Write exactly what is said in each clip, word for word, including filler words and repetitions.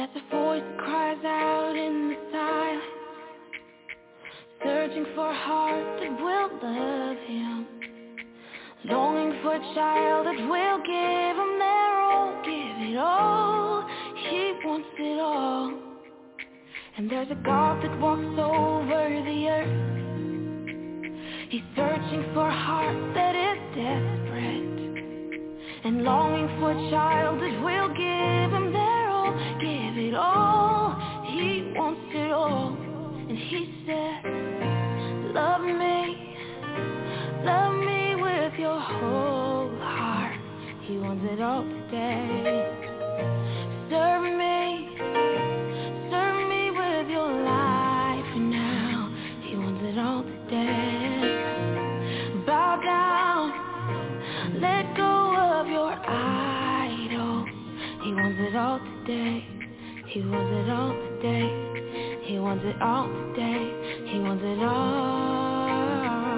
There's a voice that cries out in the silence, searching for a heart that will love him, longing for a child that will give him their all, give it all. He wants it all. And there's a God that walks over the earth. He's searching for a heart that is desperate and longing for a child that will give him their all, give it all. He wants it all. And he said, love me, love me with your whole heart. He wants it all today. Serve me, serve me with your life now. He wants it all today. Bow down, let go of your idol. He wants it all today. He wants it all today. He wants it all today. He wants it all.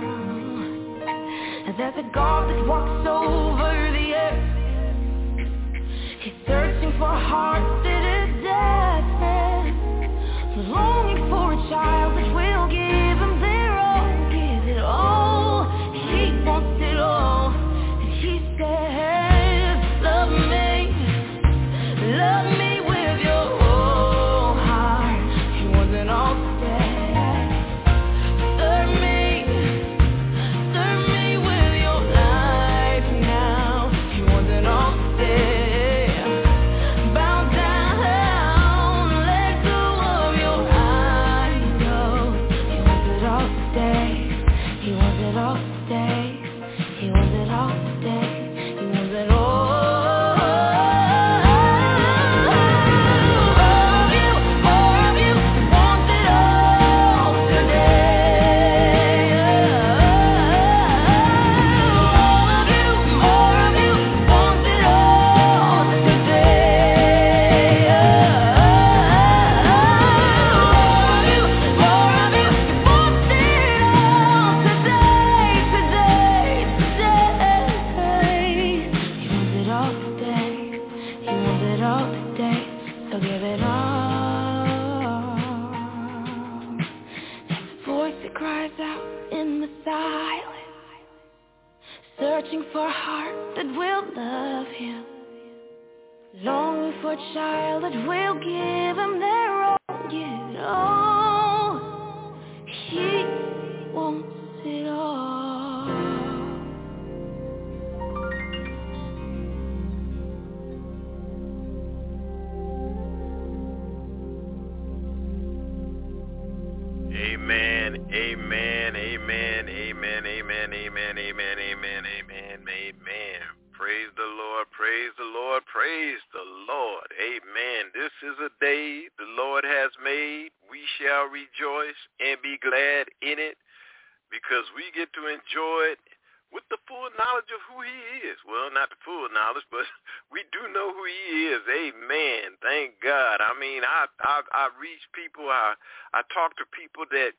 And there's a God that walks over the earth. He's searching for a heart that is desperate, longing for a child that will give him their all, give it all. He wants it all. And he says, love me, love me with your whole heart. He wants it all today. Serve me, serve me with your life now. He wants it all today. Searching for a heart that will love him, longing for a child that will give him their all, give it all. He wants it all. Amen, amen, amen, amen, amen, amen, amen, amen, amen, amen. Praise the Lord, praise the Lord, praise the Lord. Amen. This is a day the Lord has made. We shall rejoice and be glad in it because we get to enjoy it with the full knowledge of who he is. Well, not the full knowledge, but we do know who he is. Amen. Thank God. I mean, I I, I reach people, I, I talk to people that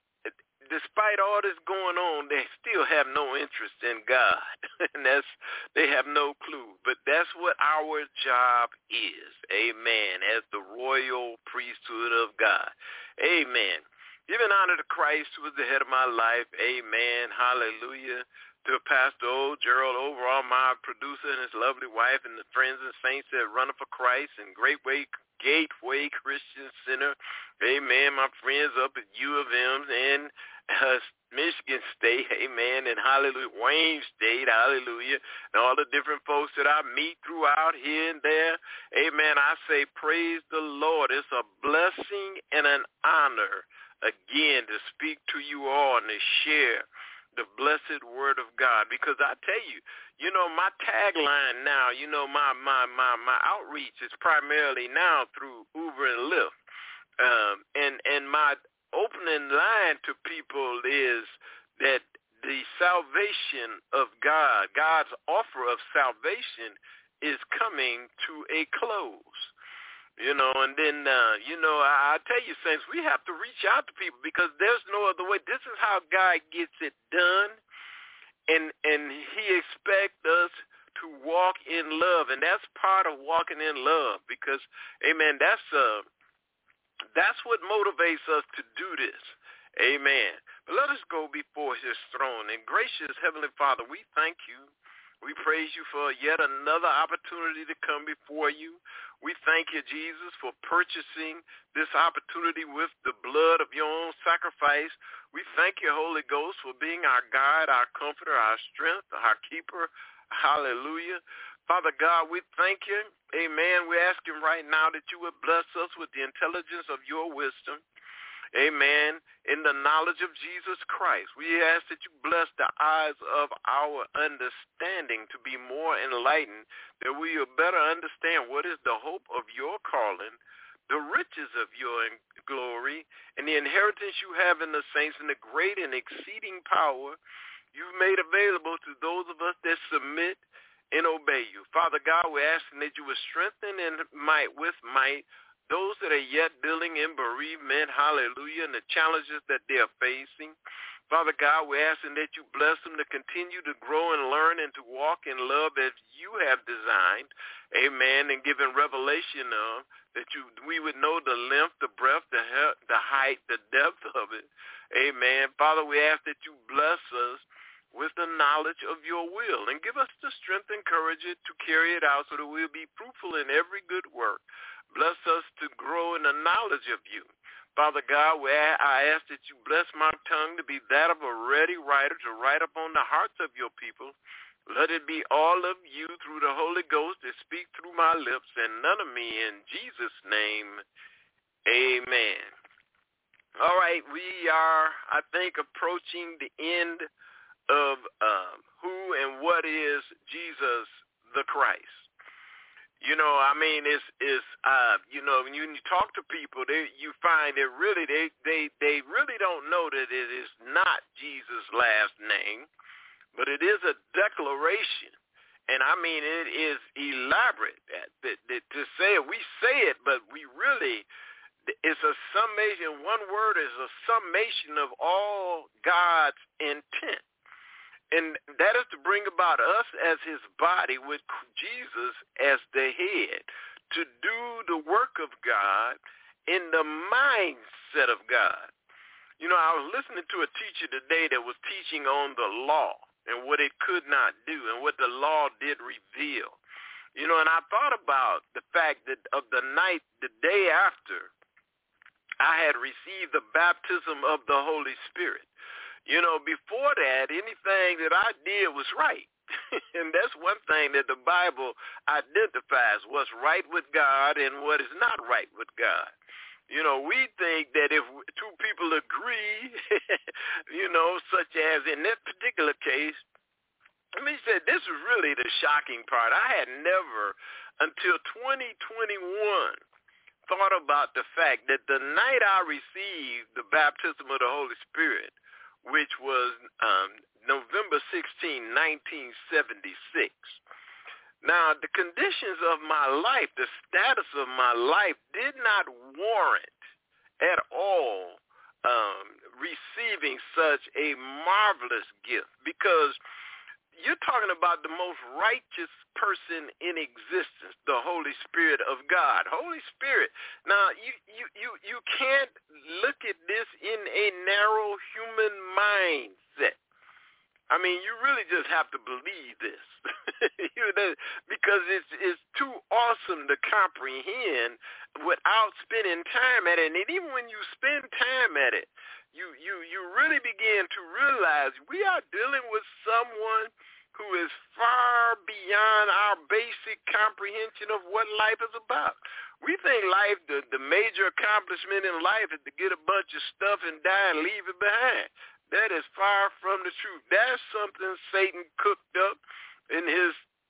despite all this going on, they still have no interest in God. And that's, they have no clue. But that's what our job is. Amen. As the royal priesthood of God. Amen. Giving honor to Christ, who is the head of my life. Amen. Hallelujah. To Pastor Old Gerald Overall, my producer, and his lovely wife, and the friends and saints that run for Christ, and Great Way, Gateway Christian Center. Amen. My friends up at U of M and uh, Michigan State. Amen. And hallelujah. Wayne State. Hallelujah. And all the different folks that I meet throughout here and there. Amen. I say praise the Lord. It's a blessing and an honor again to speak to you all and to share the blessed word of God, because I tell you, you know, my tagline now, you know, my my my, my outreach is primarily now through Uber and Lyft, um, and and my opening line to people is that the salvation of God, God's offer of salvation, is coming to a close. You know, and then, uh, you know, I, I tell you, saints, we have to reach out to people because there's no other way. This is how God gets it done, and and he expects us to walk in love, and that's part of walking in love because, amen, that's uh, that's what motivates us to do this. Amen. But let us go before his throne. And gracious Heavenly Father, we thank you. We praise you for yet another opportunity to come before you. We thank you, Jesus, for purchasing this opportunity with the blood of your own sacrifice. We thank you, Holy Ghost, for being our guide, our comforter, our strength, our keeper. Hallelujah. Father God, we thank you. Amen. We're asking right now that you would bless us with the intelligence of your wisdom. Amen. In the knowledge of Jesus Christ, we ask that you bless the eyes of our understanding to be more enlightened, that we will better understand what is the hope of your calling, the riches of your glory, and the inheritance you have in the saints, and the great and exceeding power you've made available to those of us that submit and obey you. Father God, we're asking that you would strengthen in might with might those that are yet dealing in bereavement, hallelujah, and the challenges that they are facing. Father God, we're asking that you bless them to continue to grow and learn and to walk in love as you have designed, amen, and given revelation of, that you we would know the length, the breadth, the, he- the height, the depth of it, amen. Father, we ask that you bless us with the knowledge of your will and give us the strength and courage to carry it out so that we'll be fruitful in every good work. Bless us to grow in the knowledge of you. Father God, I ask that you bless my tongue to be that of a ready writer, to write upon the hearts of your people. Let it be all of you through the Holy Ghost that speak through my lips and none of me. In Jesus' name, amen. All right, we are, I think, approaching the end of um, who and what is Jesus the Christ. You know, I mean, it's, it's uh, you know, when you, when you talk to people, they, you find that really they, they, they really don't know that it is not Jesus' last name, but it is a declaration. And, I mean, it is elaborate. That, that, that to say it, we say it, but we really, it's a summation. One word is a summation of all God's intent. And that is to bring about us as his body with Jesus as the head to do the work of God in the mindset of God. You know, I was listening to a teacher today that was teaching on the law and what it could not do and what the law did reveal. You know, and I thought about the fact that of the night, the day after, I had received the baptism of the Holy Spirit. You know, before that, anything that I did was right. And that's one thing that the Bible identifies, what's right with God and what is not right with God. You know, we think that if two people agree, you know, such as in this particular case, I mean, said this is really the shocking part. I had never until twenty twenty-one thought about the fact that the night I received the baptism of the Holy Spirit, which was um, November sixteenth, nineteen seventy-six. Now, the conditions of my life, the status of my life did not warrant at all um, receiving such a marvelous gift, because you're talking about the most righteous person in existence, the Holy Spirit of God. Holy Spirit. Now, you, you, you, you can't look at this in a narrow human mindset. I mean, you really just have to believe this you know, because it's, it's too awesome to comprehend without spending time at it. And even when you spend time at it, you, you, you really begin to realize we are dealing with someone who is far beyond our basic comprehension of what life is about. We think life, the, the major accomplishment in life is to get a bunch of stuff and die and leave it behind. That is far from the truth. That's something Satan cooked up in his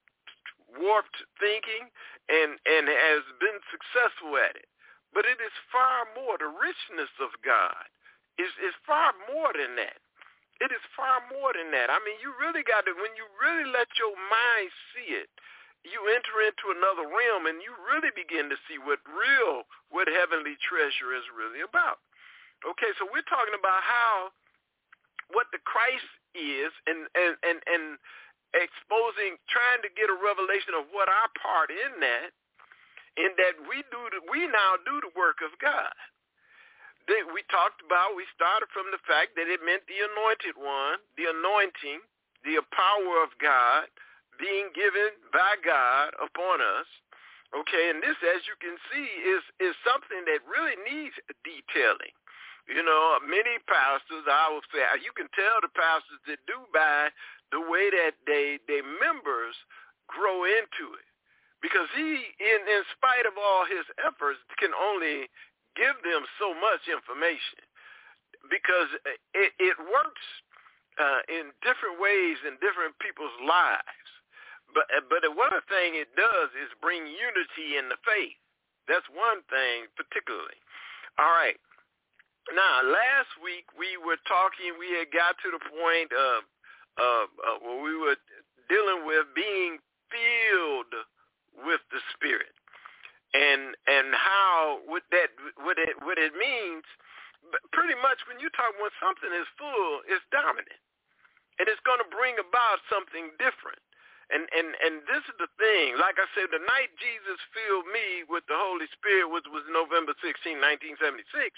warped thinking and, and has been successful at it. But it is far more. The richness of God is, is far more than that. It is far more than that. I mean, you really got to, when you really let your mind see it, you enter into another realm and you really begin to see what real, what heavenly treasure is really about. Okay, so we're talking about how, what the Christ is, and and and and, exposing, trying to get a revelation of what our part in that, in that we do, the, we now do the work of God. They, we talked about, we started from the fact that it meant the anointed one, the anointing, the power of God being given by God upon us. Okay, and this, as you can see, is, is something that really needs detailing. You know, many pastors, I will say, you can tell the pastors that do by the way that they, they members grow into it. Because he, in, in spite of all his efforts, can only give them so much information. Because it, it works uh, in different ways in different people's lives. But, but one thing it does is bring unity in the faith. That's one thing particularly. All right. Now, last week we were talking, we had got to the point of, of, of where we were dealing with being filled with the Spirit, and and how what that what it what it means. Pretty much, when you talk when something is full, it's dominant, and it's going to bring about something different. And and and this is the thing. Like I said, the night Jesus filled me with the Holy Spirit, which was November sixteenth, nineteen seventy-six.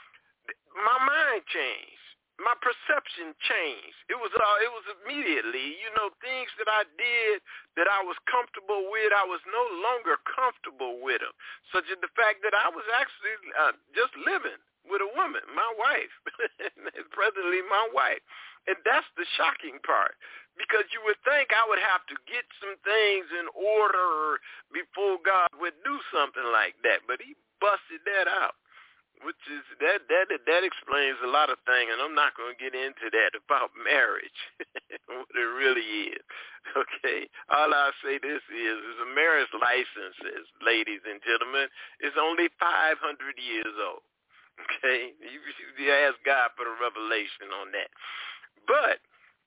My mind changed. My perception changed. It was uh, it was immediately, you know, things that I did that I was comfortable with, I was no longer comfortable with them. Such as the fact that I was actually uh, just living with a woman, my wife, presently my wife. And that's the shocking part, because you would think I would have to get some things in order before God would do something like that, but he busted that out. Which is that that that explains a lot of things, and I'm not going to get into that about marriage, what it really is. Okay, all I'll say this is, is a marriage license, ladies and gentlemen, is only five hundred years old. Okay, you, you ask God for the revelation on that, but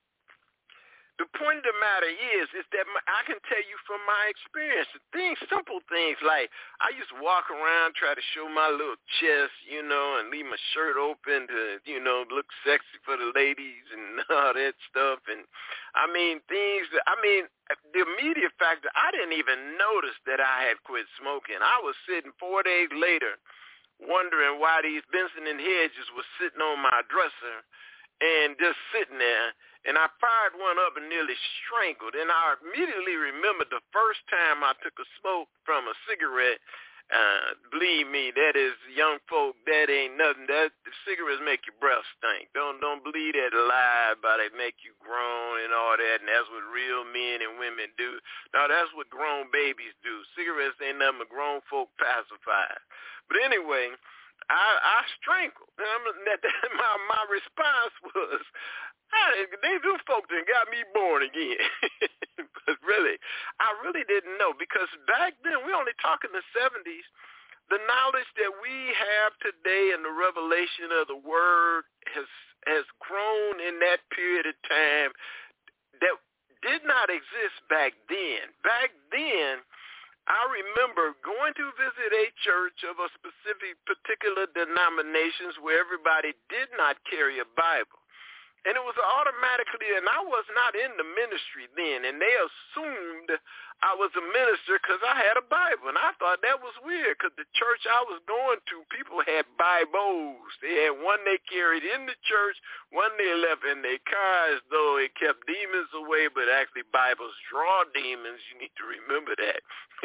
the point of the matter is, is that my, I can tell you from my experience, things, simple things like I used to walk around, try to show my little chest, you know, and leave my shirt open to, you know, look sexy for the ladies and all that stuff. And I mean, things that, I mean, the immediate factor, I didn't even notice that I had quit smoking. I was sitting four days later wondering why these Benson and Hedges was sitting on my dresser and just sitting there. And I fired one up and nearly strangled. And I immediately remembered the first time I took a smoke from a cigarette. Uh, believe me, that is, young folk, that ain't nothing. That the cigarettes make your breath stink. Don't don't believe that lie about it make you groan and all that, and that's what real men and women do. No, that's what grown babies do. Cigarettes ain't nothing but grown folk pacifier. But anyway, I, I strangled. My, my response was, I, they do folk that got me born again. But really, I really didn't know, because back then, we're only talking the seventies, the knowledge that we have today and the revelation of the Word has has grown in that period of time that did not exist back then. Back then, I remember going to visit a church of a specific particular denominations where everybody did not carry a Bible. And it was automatically, and I was not in the ministry then, and they assumed I was a minister because I had a Bible. And I thought that was weird, because the church I was going to, people had Bibles. They had one they carried in the church, one they left in their car as though it kept demons away, but actually Bibles draw demons. You need to remember that.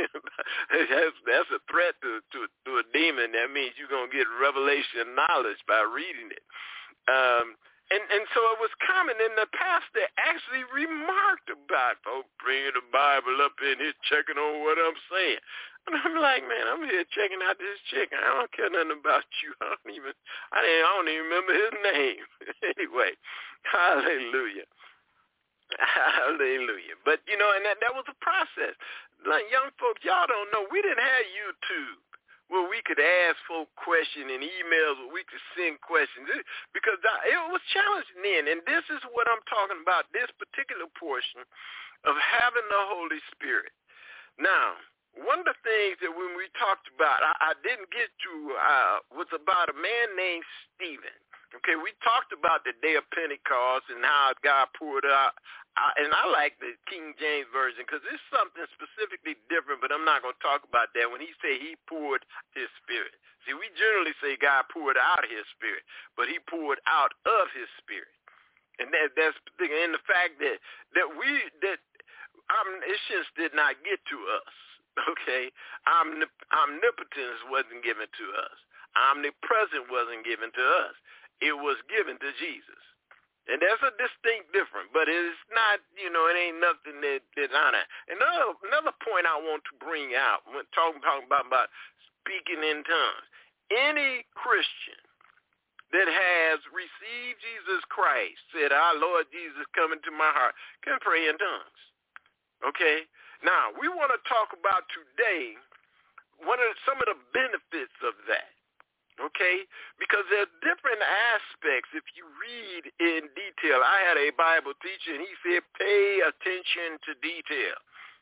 that's, that's a threat to, to, to a demon. That means you're going to get revelation knowledge by reading it. Um And and so it was common, and the pastor actually remarked about folks bringing the Bible up in here, checking on what I'm saying. And I'm like, man, I'm here checking out this chick. I don't care nothing about you. I don't even, I didn't, I don't even remember his name. Anyway, hallelujah. Hallelujah. But, you know, and that, that was a process. Like, young folks, y'all don't know, we didn't have YouTube where we could ask folk questions and emails where we could send questions, it, because it was challenging then. And this is what I'm talking about, this particular portion of having the Holy Spirit. Now, one of the things that when we talked about, I, I didn't get to, uh, was about a man named Stephen. Okay, we talked about the day of Pentecost and how God poured out. I, and I like the King James Version because it's something specifically different, but I'm not going to talk about that when he said he poured his spirit. See, we generally say God poured out his spirit, but he poured out of his spirit. And that, that's in the fact that, that we, that omniscience did not get to us, okay? Omnip, omnipotence wasn't given to us. Omnipresent wasn't given to us. It was given to Jesus. And that's a distinct difference, but it's not, you know, it ain't nothing that, that's on it. Another, another point I want to bring out when talking, talking about, about speaking in tongues, any Christian that has received Jesus Christ, said, our Lord Jesus, come into my heart, can pray in tongues. Okay? Now, we want to talk about today one of some of the benefits of that. Okay? Because there's different aspects if you read in detail. I had a Bible teacher, and he said, pay attention to detail.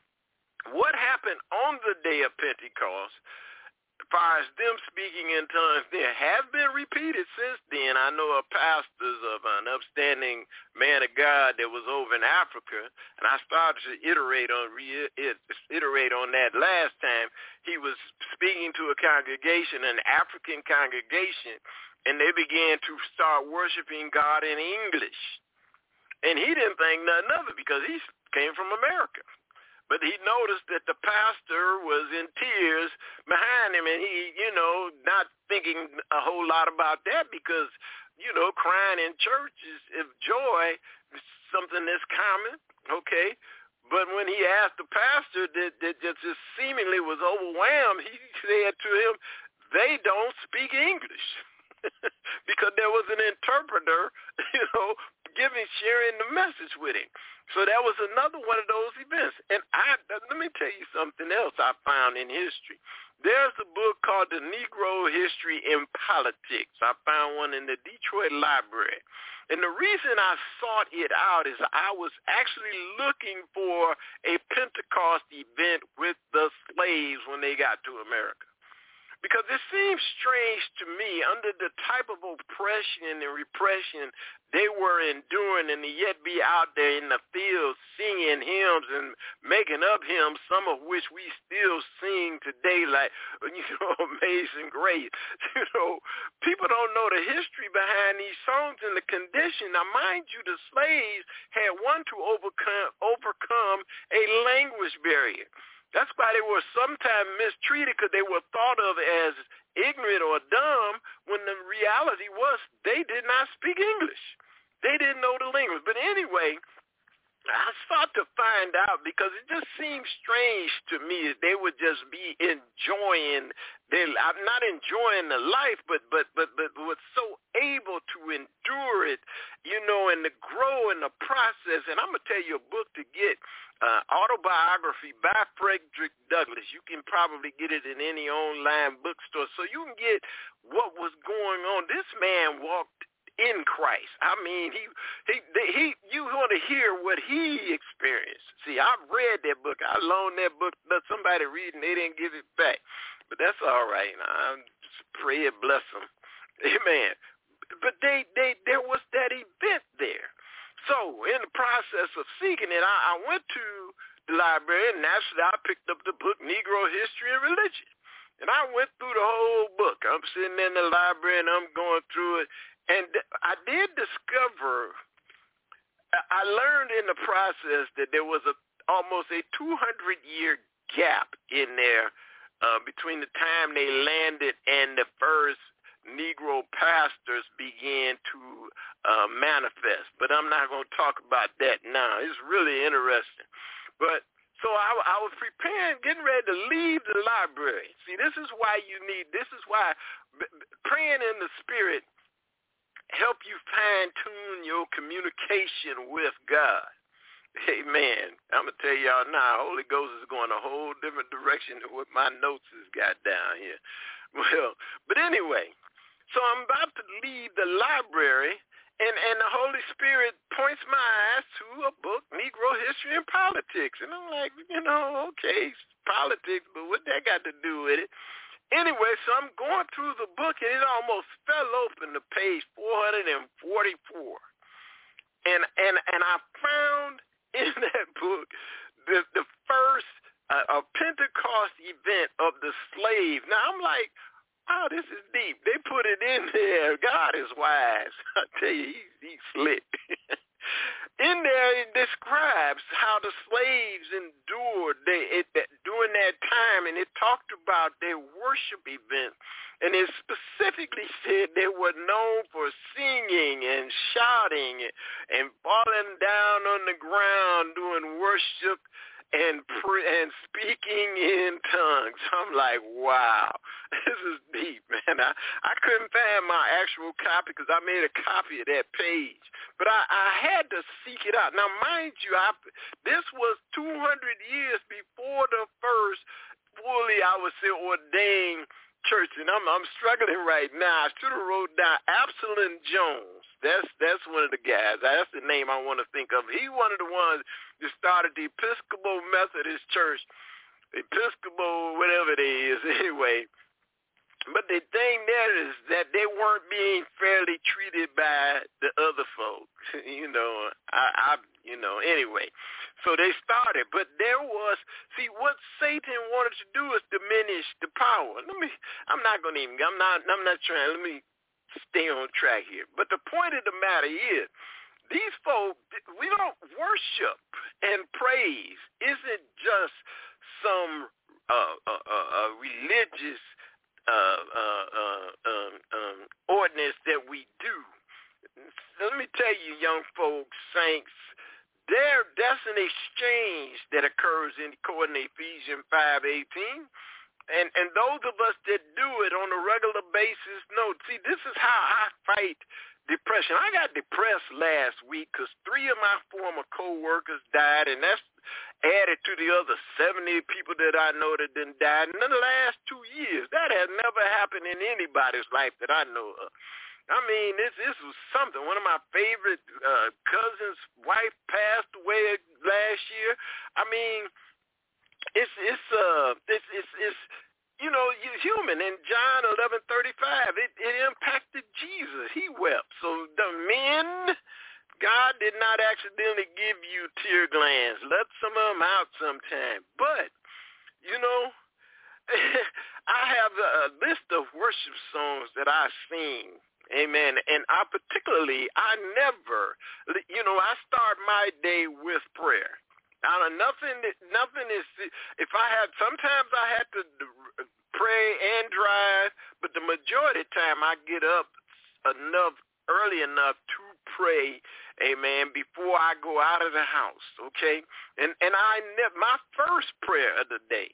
What happened on the day of Pentecost, as far as them speaking in tongues, there have been repeated since then. I know of pastors of an upstanding man of God that was over in Africa, and I started to iterate on iterate on that last time. He was speaking to a congregation, an African congregation, and they began to start worshiping God in English. And he didn't think nothing of it because he came from America. But he noticed that the pastor was in tears behind him, and he, you know, not thinking a whole lot about that because, you know, crying in church is, if joy is something that's common, okay? But when he asked the pastor that, that just seemingly was overwhelmed, he said to him, they don't speak English because there was an interpreter, you know, giving, sharing the message with him. So that was another one of those events. And I, let me tell you something else I found in history. There's a book called The Negro History in Politics. I found one in the Detroit Library. And the reason I sought it out is I was actually looking for a Pentecost event with the slaves when they got to America. Because it seems strange to me, under the type of oppression and repression they were enduring, and to yet be out there in the fields singing hymns and making up hymns, some of which we still sing today, like, you know, Amazing Grace. You know, people don't know the history behind these songs and the condition. Now, mind you, the slaves had one to overcome, overcome a language barrier. That's why they were sometimes mistreated because they were thought of as ignorant or dumb when the reality was they did not speak English. They didn't know the language. But anyway, I sought to find out because it just seems strange to me that they would just be enjoying their, I'm not enjoying the life, but but but but was so able to endure it, you know, and to grow in the process. And I'm gonna tell you a book to get, uh, autobiography by Frederick Douglass. You can probably get it in any online bookstore, so you can get what was going on. This man walked in Christ. I mean, he, he, he, you want to hear what he experienced. See, I've read that book. I loaned that book to somebody reading. They didn't give it back, but that's all right. I just pray it bless them. Amen. But they, they, there was that event there. So in the process of seeking it, I, I went to the library, and naturally I picked up the book Negro History and Religion. And I went through the whole book. I'm sitting in the library, and I'm going through it. And I did discover, I learned in the process that there was a almost a two hundred year gap in there uh, between the time they landed and the first Negro pastors began to uh, manifest. But I'm not going to talk about that now. It's really interesting. But so I, I was preparing, getting ready to leave the library. See, this is why you need, this is why praying in the Spirit help you fine-tune your communication with God. Amen. I'm going to tell y'all now, Holy Ghost is going a whole different direction than what my notes has got down here. Well, but anyway, so I'm about to leave the library, and, and the Holy Spirit points my eyes to a book, Negro History and Politics. And I'm like, you know, okay, politics, but what that got to do with it? anyway, so I'm going through the book, and it almost fell open to page four forty-four. And and and I found in that book the the first uh, a Pentecost event of the slave. Now I'm like, wow, this is deep. They put it in there. God is wise. I tell you, he's he's slick. In there, it describes how the slaves endured they, it, that, during that time, and it talked about their worship events. And it specifically said they were known for singing and shouting and falling down on the ground doing worship and pre- and speaking in tongues. I'm like, wow, this is deep, man. I, I couldn't find my actual copy because I made a copy of that page. But I, I had to seek it out. Now, mind you, I, this was two hundred years before the first fully, I would say, ordained church, and I'm I'm struggling right now. I should have wrote down Absalom Jones. That's that's one of the guys. That's the name I want to think of. He one of the ones that started the Episcopal Methodist Church, Episcopal whatever it is. Anyway, but the thing there is that they weren't being fairly treated by the other folks. You know, I, I you know anyway. So they started, but there was, see, what Satan wanted to do is diminish the power. Let me, I'm not going to even, I'm not, I'm not trying, let me stay on track here. But the point of the matter is, these folks, we don't worship and praise isn't just some uh, uh, uh, uh, religious uh, uh, uh, um, um, ordinance that we do. So let me tell you, young folks, saints, There, that's an exchange that occurs in according to Ephesians five eighteen. And and those of us that do it on a regular basis know, see, this is how I fight depression. I got depressed last week because three of my former co-workers died, and that's added to the other seventy people that I know that didn't die in the last two years. That has never happened in anybody's life that I know of. I mean, this this was something. One of my favorite uh, cousins' wife passed away last year. I mean, it's it's uh it's it's, it's you know, you're human. In John eleven thirty-five, it, it impacted Jesus. He wept. So the men, God did not accidentally give you tear glands. Let some of them out sometime. But you know, I have a list of worship songs that I sing. Amen. And I particularly, I never, you know, I start my day with prayer. Now, nothing, nothing is, if I had, sometimes I have to pray and drive, but the majority of the time I get up enough, early enough to pray, amen, before I go out of the house, okay? And and I never, my first prayer of the day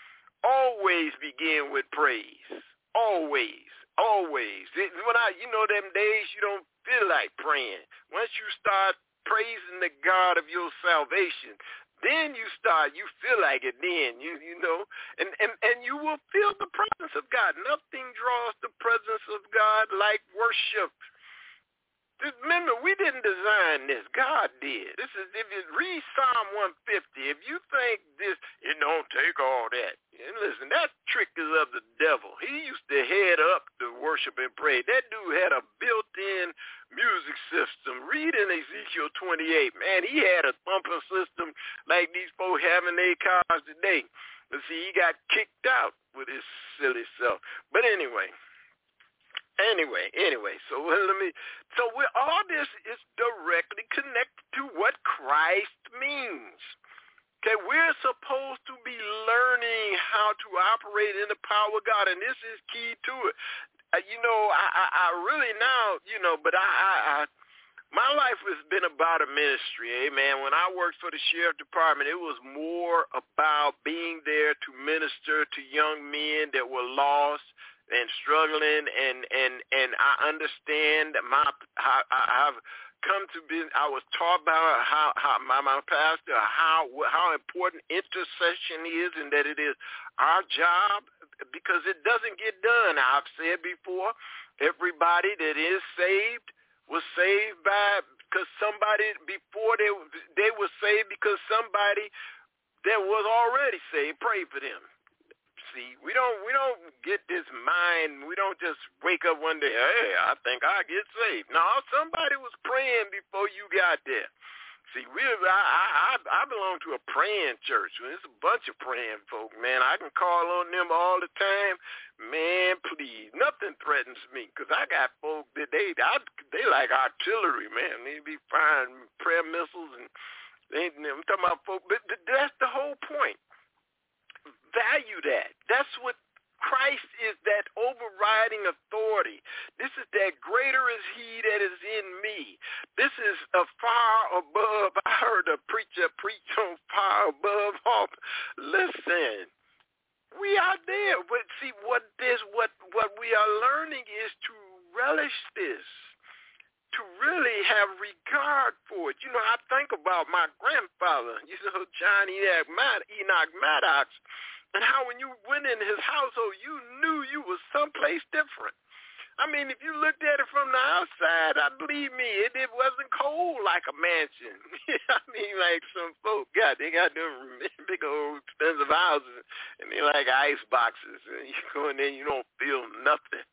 always begin with praise, always. Always. When I, you know, them days you don't feel like praying. Once you start praising the God of your salvation, then you start, you feel like it then, you you know, and, and, and you will feel the presence of God. Nothing draws the presence of God like worship. Remember, we didn't design this. God did. This is, if you read Psalm one fifty, if you think this, it don't take all that. And listen, that trick is of the devil. He used to head up the worship and pray. That dude had a built-in music system. Read in Ezekiel twenty-eight. Man, he had a thumping system like these folks have in their cars today. But see, he got kicked out with his silly self. But anyway. Anyway, anyway, so let me, so we're, all this is directly connected to what Christ means. Okay, we're supposed to be learning how to operate in the power of God, and this is key to it. Uh, you know, I, I, I really now, you know, but I, I, I, my life has been about a ministry, amen. When I worked for the sheriff department, it was more about being there to minister to young men that were lost and struggling, and and and I understand my how I've come to be. I was taught by how how my, my pastor how how important intercession is, and that it is our job, because it doesn't get done. I've said before, everybody that is saved was saved by because somebody before they they were saved because somebody that was already saved prayed for them. see, we don't we don't get this mind. We don't just wake up one day, hey, I think I get saved. No, somebody was praying before you got there. See, we I, I I belong to a praying church. There's a bunch of praying folk, man. I can call on them all the time. Man, please, nothing threatens me because I got folk that they I, they like artillery, man. They be firing prayer missiles and they, I'm talking about folk. But that's the whole point. Value that. That's what Christ is, that overriding authority. This is that greater is he that is in me. This is a far above. I heard a preacher preach on far above all. Listen, we are there. But see, what this, what, what we are learning is to relish this, to really have regard for it. You know, I think about my grandfather, you know, John Enoch, Enoch Maddox, and how when you went in his household, you knew you was someplace different. I mean, if you looked at it from the outside, I believe me, it, it wasn't cold like a mansion. I mean, like some folk got, they got them big old expensive houses, and they like ice boxes. And you go in there, you don't feel nothing.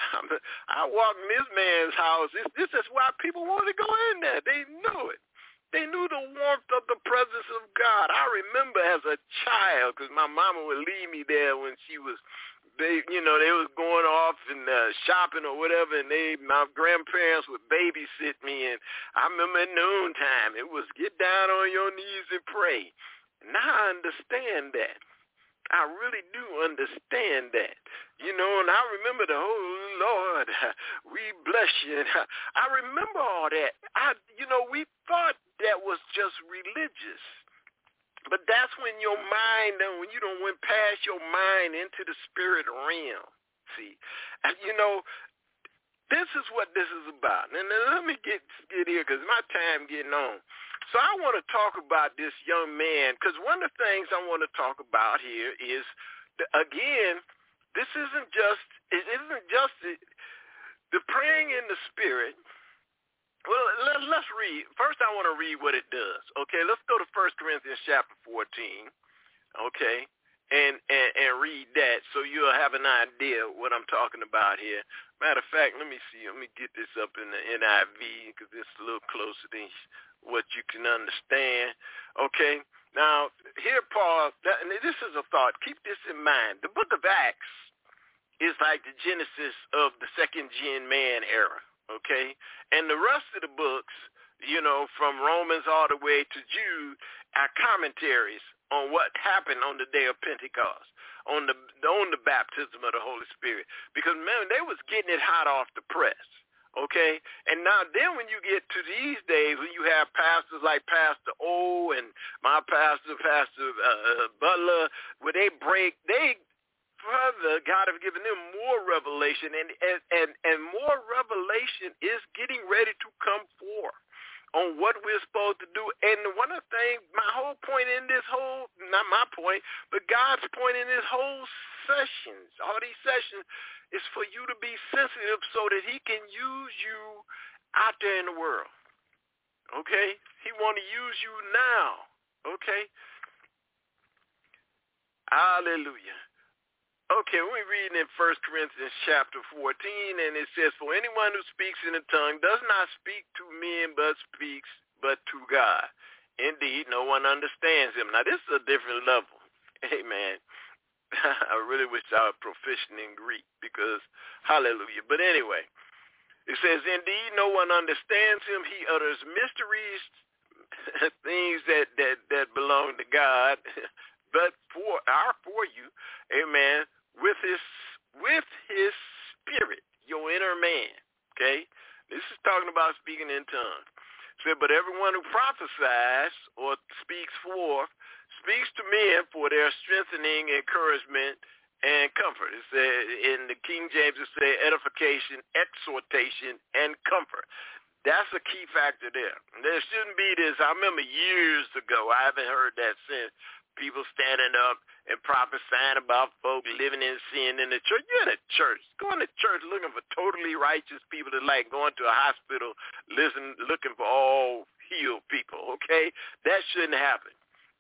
I walked in this man's house. This, this is why people want to go in there. They knew it. They knew the warmth of the presence of God. I remember as a child, because my mama would leave me there when she was, they, you know, they was going off and uh, shopping or whatever, and they, my grandparents would babysit me. And I remember at noontime, it was get down on your knees and pray. Now I understand that. I really do understand that. You know, and I remember the, oh, Lord, we bless you. I remember all that. I, you know, we thought that was just religious. But that's when your mind, when you don't went past your mind into the spirit realm. See, and, you know, this is what this is about. And then let me get, get here because my time getting on. So I want to talk about this young man because one of the things I want to talk about here is, again, this isn't just, it isn't just the, the praying in the spirit. Well, let, let's read. First, I want to read what it does. Okay, let's go to First Corinthians chapter fourteen, okay, and, and, and read that so you'll have an idea what I'm talking about here. Matter of fact, let me see. Let me get this up in the N I V because it's a little closer than what you can understand. Okay. Now, here, Paul, that, and this is a thought. Keep this in mind. The book of Acts is like the genesis of the second gen man era. Okay. And the rest of the books, you know, from Romans all the way to Jude, are commentaries on what happened on the day of Pentecost, on the on the baptism of the Holy Spirit. Because, man, they was getting it hot off the press. Okay, and now then when you get to these days, when you have pastors like Pastor O and my pastor, Pastor uh, Butler, where they break, they further, God has given them more revelation, and, and, and, and more revelation is getting ready to come forth on what we're supposed to do. And one of the things, my whole point in this whole, not my point, but God's point in this whole sessions, all these sessions, is for you to be sensitive so that he can use you out there in the world. Okay? He want to use you now. Okay? Hallelujah. Okay, we're reading in First Corinthians chapter fourteen, and it says, for anyone who speaks in a tongue does not speak to men, but speaks but to God. Indeed, no one understands him. Now, this is a different level. Amen. I really wish I was proficient in Greek because, hallelujah. But anyway, it says, indeed, no one understands him. He utters mysteries, things that, that, that belong to God, but for are for you, amen, with his with his spirit, your inner man. Okay? This is talking about speaking in tongues. It said, but everyone who prophesies or speaks forth speaks to men for their strengthening, encouragement, and comfort. It said in the King James, it said edification, exhortation, and comfort. That's a key factor there. There shouldn't be this. I remember years ago, I haven't heard that since, people standing up and prophesying about folk living in sin in the church. You're in a church. Going to church looking for totally righteous people that like going to a hospital listen, looking for all healed people, okay? That shouldn't happen.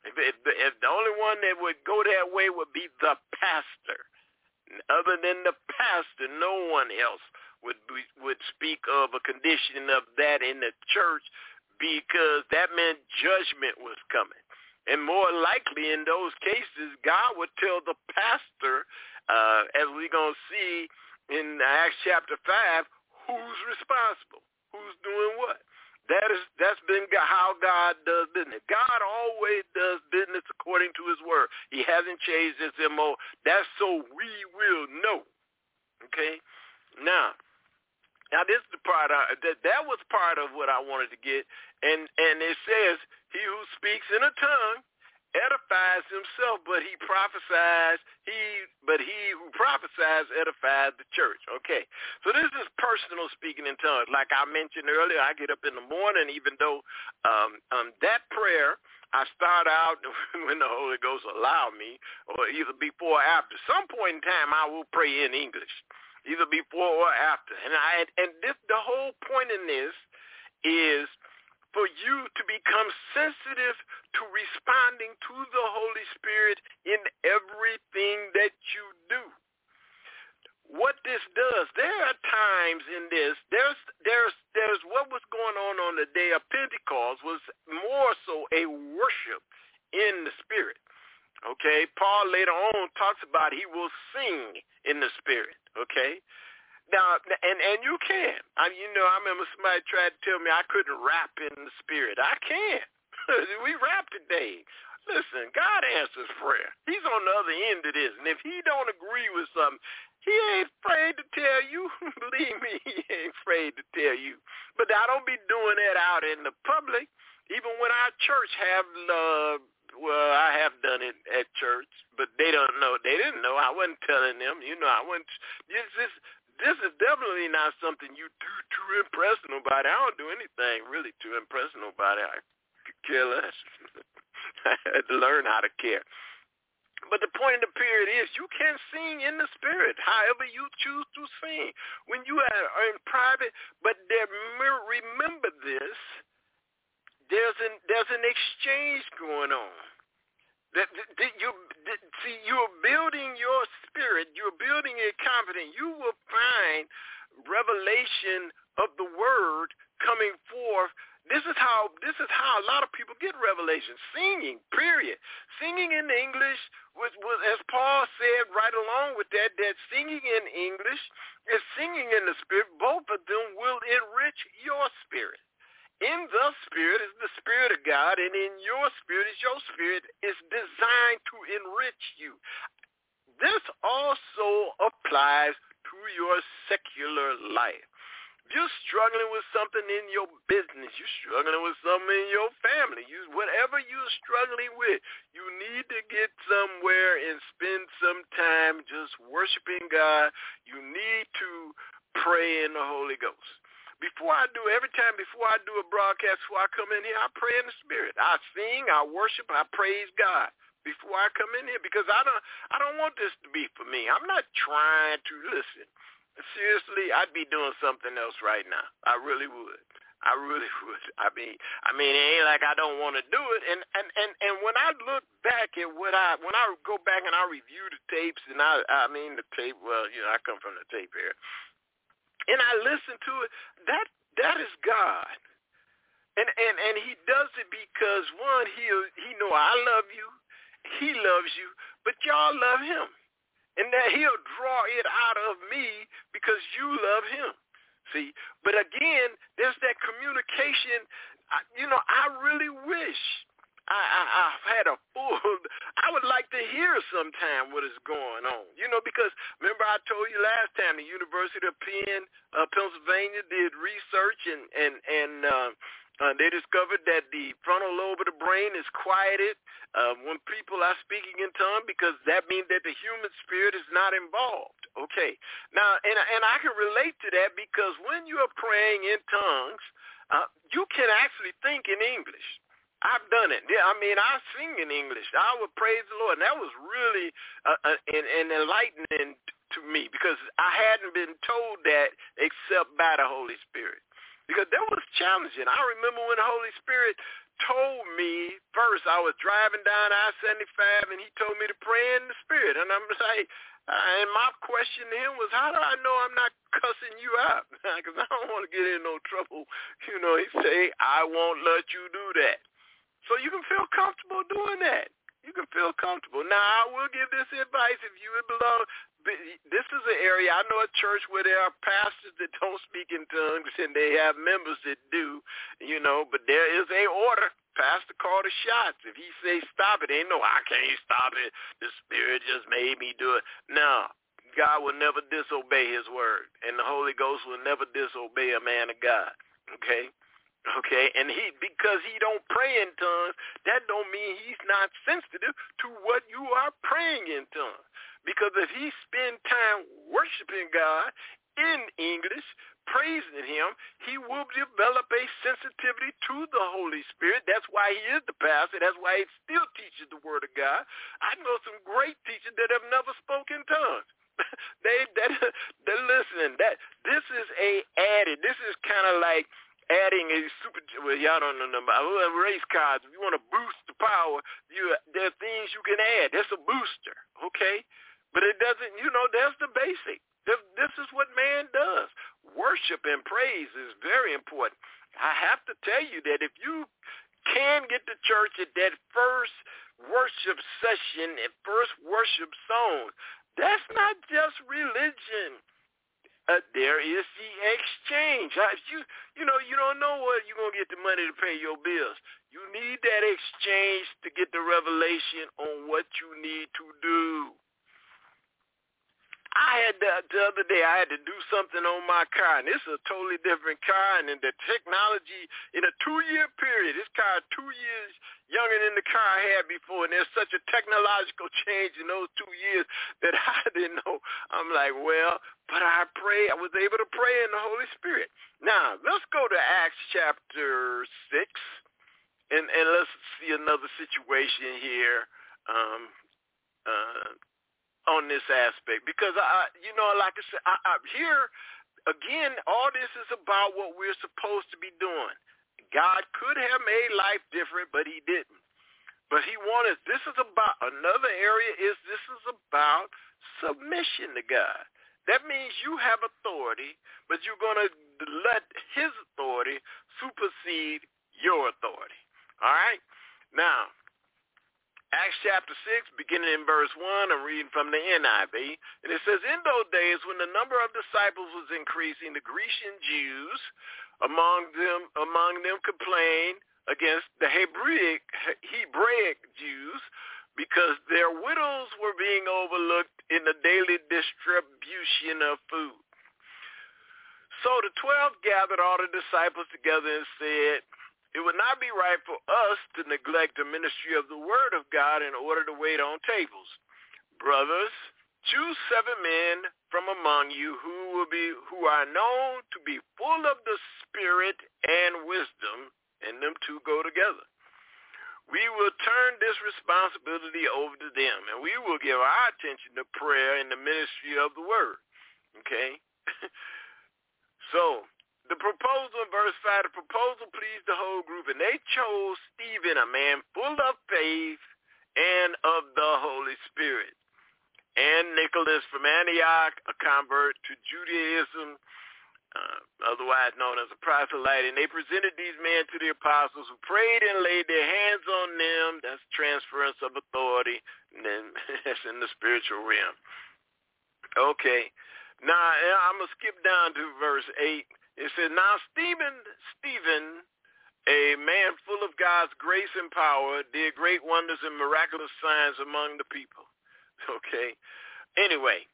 If, if, if the only one that would go that way would be the pastor. Other than the pastor, no one else would be, would speak of a condition of that in the church, because that meant judgment was coming. And more likely in those cases, God would tell the pastor, uh, as we're going to see in Acts chapter five, who's responsible, who's doing what. That is, that's been how God does business. God always does business according to his word. He hasn't changed his M O. That's so we will know. Okay? Now, now this is the part, I, that, that was part of what I wanted to get. And, and it says, he who speaks in a tongue edifies himself, but he prophesies, he, but he who prophesies edifies the church. Okay, so this is personal speaking in tongues. Like I mentioned earlier, I get up in the morning, even though um, um, that prayer, I start out when the Holy Ghost allow me, or either before or after. Some point in time, I will pray in English, either before or after. And I and this the whole point in this is for you to become sensitive to responding to the Holy Spirit in everything that you do. What this does, there are times in this, there's there's there's what was going on on the day of Pentecost was more so a worship in the Spirit. Okay, Paul later on talks about he will sing in the Spirit. Okay. Now, and, and you can. I mean, you know, I remember somebody tried to tell me I couldn't rap in the Spirit. I can. We rap today. Listen, God answers prayer. He's on the other end of this. And if he don't agree with something, he ain't afraid to tell you. Believe me, he ain't afraid to tell you. But I don't be doing that out in the public. Even when our church have, uh, well, I have done it at church, but they don't know. They didn't know. I wasn't telling them. You know, I wasn't. This is This is definitely not something you do to impress nobody. I don't do anything really to impress nobody. I could care less. I had to learn how to care. But the point of the period is you can sing in the Spirit, however you choose to sing. When you are in private, but there, remember this, there's an, there's an exchange going on. That, that you that, see, you're building your spirit. You're building your confidence. You will find revelation of the word coming forth. This is how this is how a lot of people get revelation. Singing, period. Singing in English was, was as Paul said right along with that, that singing in English and singing in the Spirit, both of them will enrich your spirit. In the Spirit is the Spirit of God, and in your spirit is your spirit. Is designed to enrich you. This also applies to your secular life. You're struggling with something in your business. You're struggling with something in your family. You, whatever you're struggling with, you need to get somewhere and spend some time just worshiping God. You need to pray in the Holy Ghost. Before I do, every time before I do a broadcast, before I come in here, I pray in the Spirit. I sing, I worship, I praise God before I come in here, because I don't, I don't want this to be for me. I'm not trying to listen. Seriously, I'd be doing something else right now. I really would. I really would. I mean, I mean, it ain't like I don't want to do it. And and and and when I look back at what I, when I go back and I review the tapes, and I, I mean the tape. Well, you know, I come from the tape here. And I listen to it, that that is God. And and, and he does it because, one, he he know I love you, he loves you, but y'all love him. And that he'll draw it out of me because you love him. See? But again, there's that communication. I, you know, I really wish I, I, I've had a full, I would like to hear sometime what is going on, you know, because remember I told you last time the University of Penn, uh, Pennsylvania did research and, and, and uh, uh, they discovered that the frontal lobe of the brain is quieted uh, when people are speaking in tongues, because that means that the human spirit is not involved. Okay. Now, and, and I can relate to that because when you are praying in tongues, uh, you can actually think in English. I've done it. Yeah, I mean, I sing in English. I would praise the Lord. And that was really uh, uh, an, an enlightening to me because I hadn't been told that except by the Holy Spirit. because that was challenging. I remember when the Holy Spirit told me first, I was driving down I seventy-five, and he told me to pray in the Spirit. And I'm like, uh, and my question to him was, how do I know I'm not cussing you out? Because I don't want to get in no trouble. You know, he say, I won't let you do that. So you can feel comfortable doing that. You can feel comfortable. Now, I will give this advice. If you would belong, this is an area, I know a church where there are pastors that don't speak in tongues, and they have members that do, you know, but there is a order. Pastor call the shots. If he say stop it, ain't no, I can't stop it. The Spirit just made me do it. No, God will never disobey his word, and the Holy Ghost will never disobey a man of God, okay? Okay, and he because he don't pray in tongues, that don't mean he's not sensitive to what you are praying in tongues. Because if he spend time worshiping God in English, praising him, he will develop a sensitivity to the Holy Spirit. That's why he is the pastor. That's why he still teaches the word of God. I know some great teachers that have never spoken tongues. they that they listen. That this is a added. This is kind of like adding a super, well, y'all don't know nothing about race cars. If you want to boost the power, you there are things you can add. That's a booster, okay? But it doesn't, you know, that's the basic. This, this is what man does. Worship and praise is very important. I have to tell you that if you can get to church at that first worship session, at first worship song, that's not just religion. Uh, there is the exchange. Uh, you, you know, you don't know what you're going to get the money to pay your bills. You need that exchange to get the revelation on what you need to do. I had the, the other day, I had to do something on my car, and this is a totally different car, and the technology in a two-year period, this car two years younger than the car I had before, and there's such a technological change in those two years that I didn't know. I'm like, well, but I pray, I was able to pray in the Holy Spirit. Now, let's go to Acts chapter six, and, and let's see another situation here. Um, uh, on this aspect, because I, you know, like I said, I, I, here again, all this is about what we're supposed to be doing. God could have made life different, but he didn't. But he wanted, this is about, another area is this is about submission to God. That means you have authority, but you're going to let his authority supersede your authority. All right? Now, Acts chapter six, beginning in verse one, I'm reading from the N I V, and it says, in those days when the number of disciples was increasing, the Grecian Jews among them among them complained against the Hebraic, Hebraic Jews because their widows were being overlooked in the daily distribution of food. So the twelve gathered all the disciples together and said, it would not be right for us to neglect the ministry of the word of God in order to wait on tables. Brothers, choose seven men from among you who will be who are known to be full of the Spirit and wisdom, and them two go together. We will turn this responsibility over to them, and we will give our attention to prayer and the ministry of the word. Okay? So, the proposal in verse five, the proposal pleased the whole group, and they chose Stephen, a man full of faith and of the Holy Spirit, and Nicholas from Antioch, a convert to Judaism, uh, otherwise known as a proselyte, and they presented these men to the apostles who prayed and laid their hands on them. That's transference of authority, and then that's in the spiritual realm. Okay, now I'm going to skip down to verse eight. It says, now Stephen, Stephen, a man full of God's grace and power, did great wonders and miraculous signs among the people. Okay. Anyway.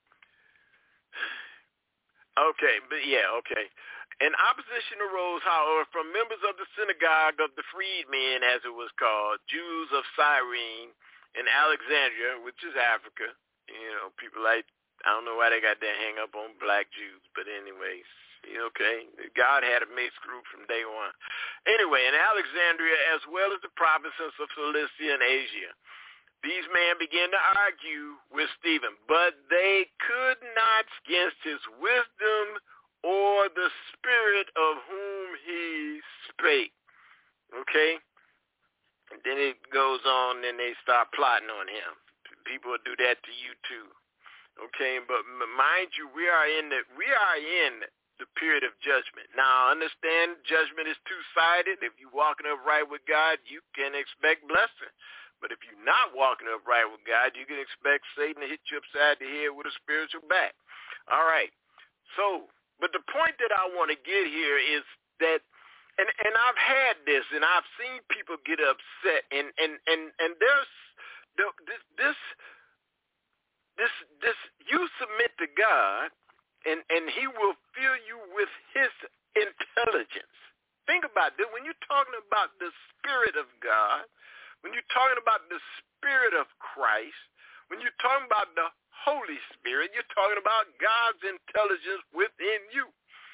Okay, but yeah, okay. An opposition arose, however, from members of the synagogue of the freedmen, as it was called, Jews of Cyrene and Alexandria, which is Africa. You know, people like, I don't know why they got that hang up on black Jews, but anyways. Okay, God had a mixed group from day one. Anyway, in Alexandria, as well as the provinces of Cilicia and Asia, these men began to argue with Stephen, but they could not against his wisdom or the spirit of whom he spake. Okay? And then it goes on, and they start plotting on him. People will do that to you too. Okay, but mind you, we are in the we are in the period of judgment. Now, understand, judgment is two-sided. If you're walking upright with God, you can expect blessing. But if you're not walking upright with God, you can expect Satan to hit you upside the head with a spiritual bat. All right. So, but the point that I want to get here is that, and and I've had this, and I've seen people get upset, and and and and there's this this this this you submit to God, and and He will fill you with His intelligence. Think about this. When you're talking about the Spirit of God, when you're talking about the Spirit of Christ, when you're talking about the Holy Spirit, you're talking about God's intelligence within you.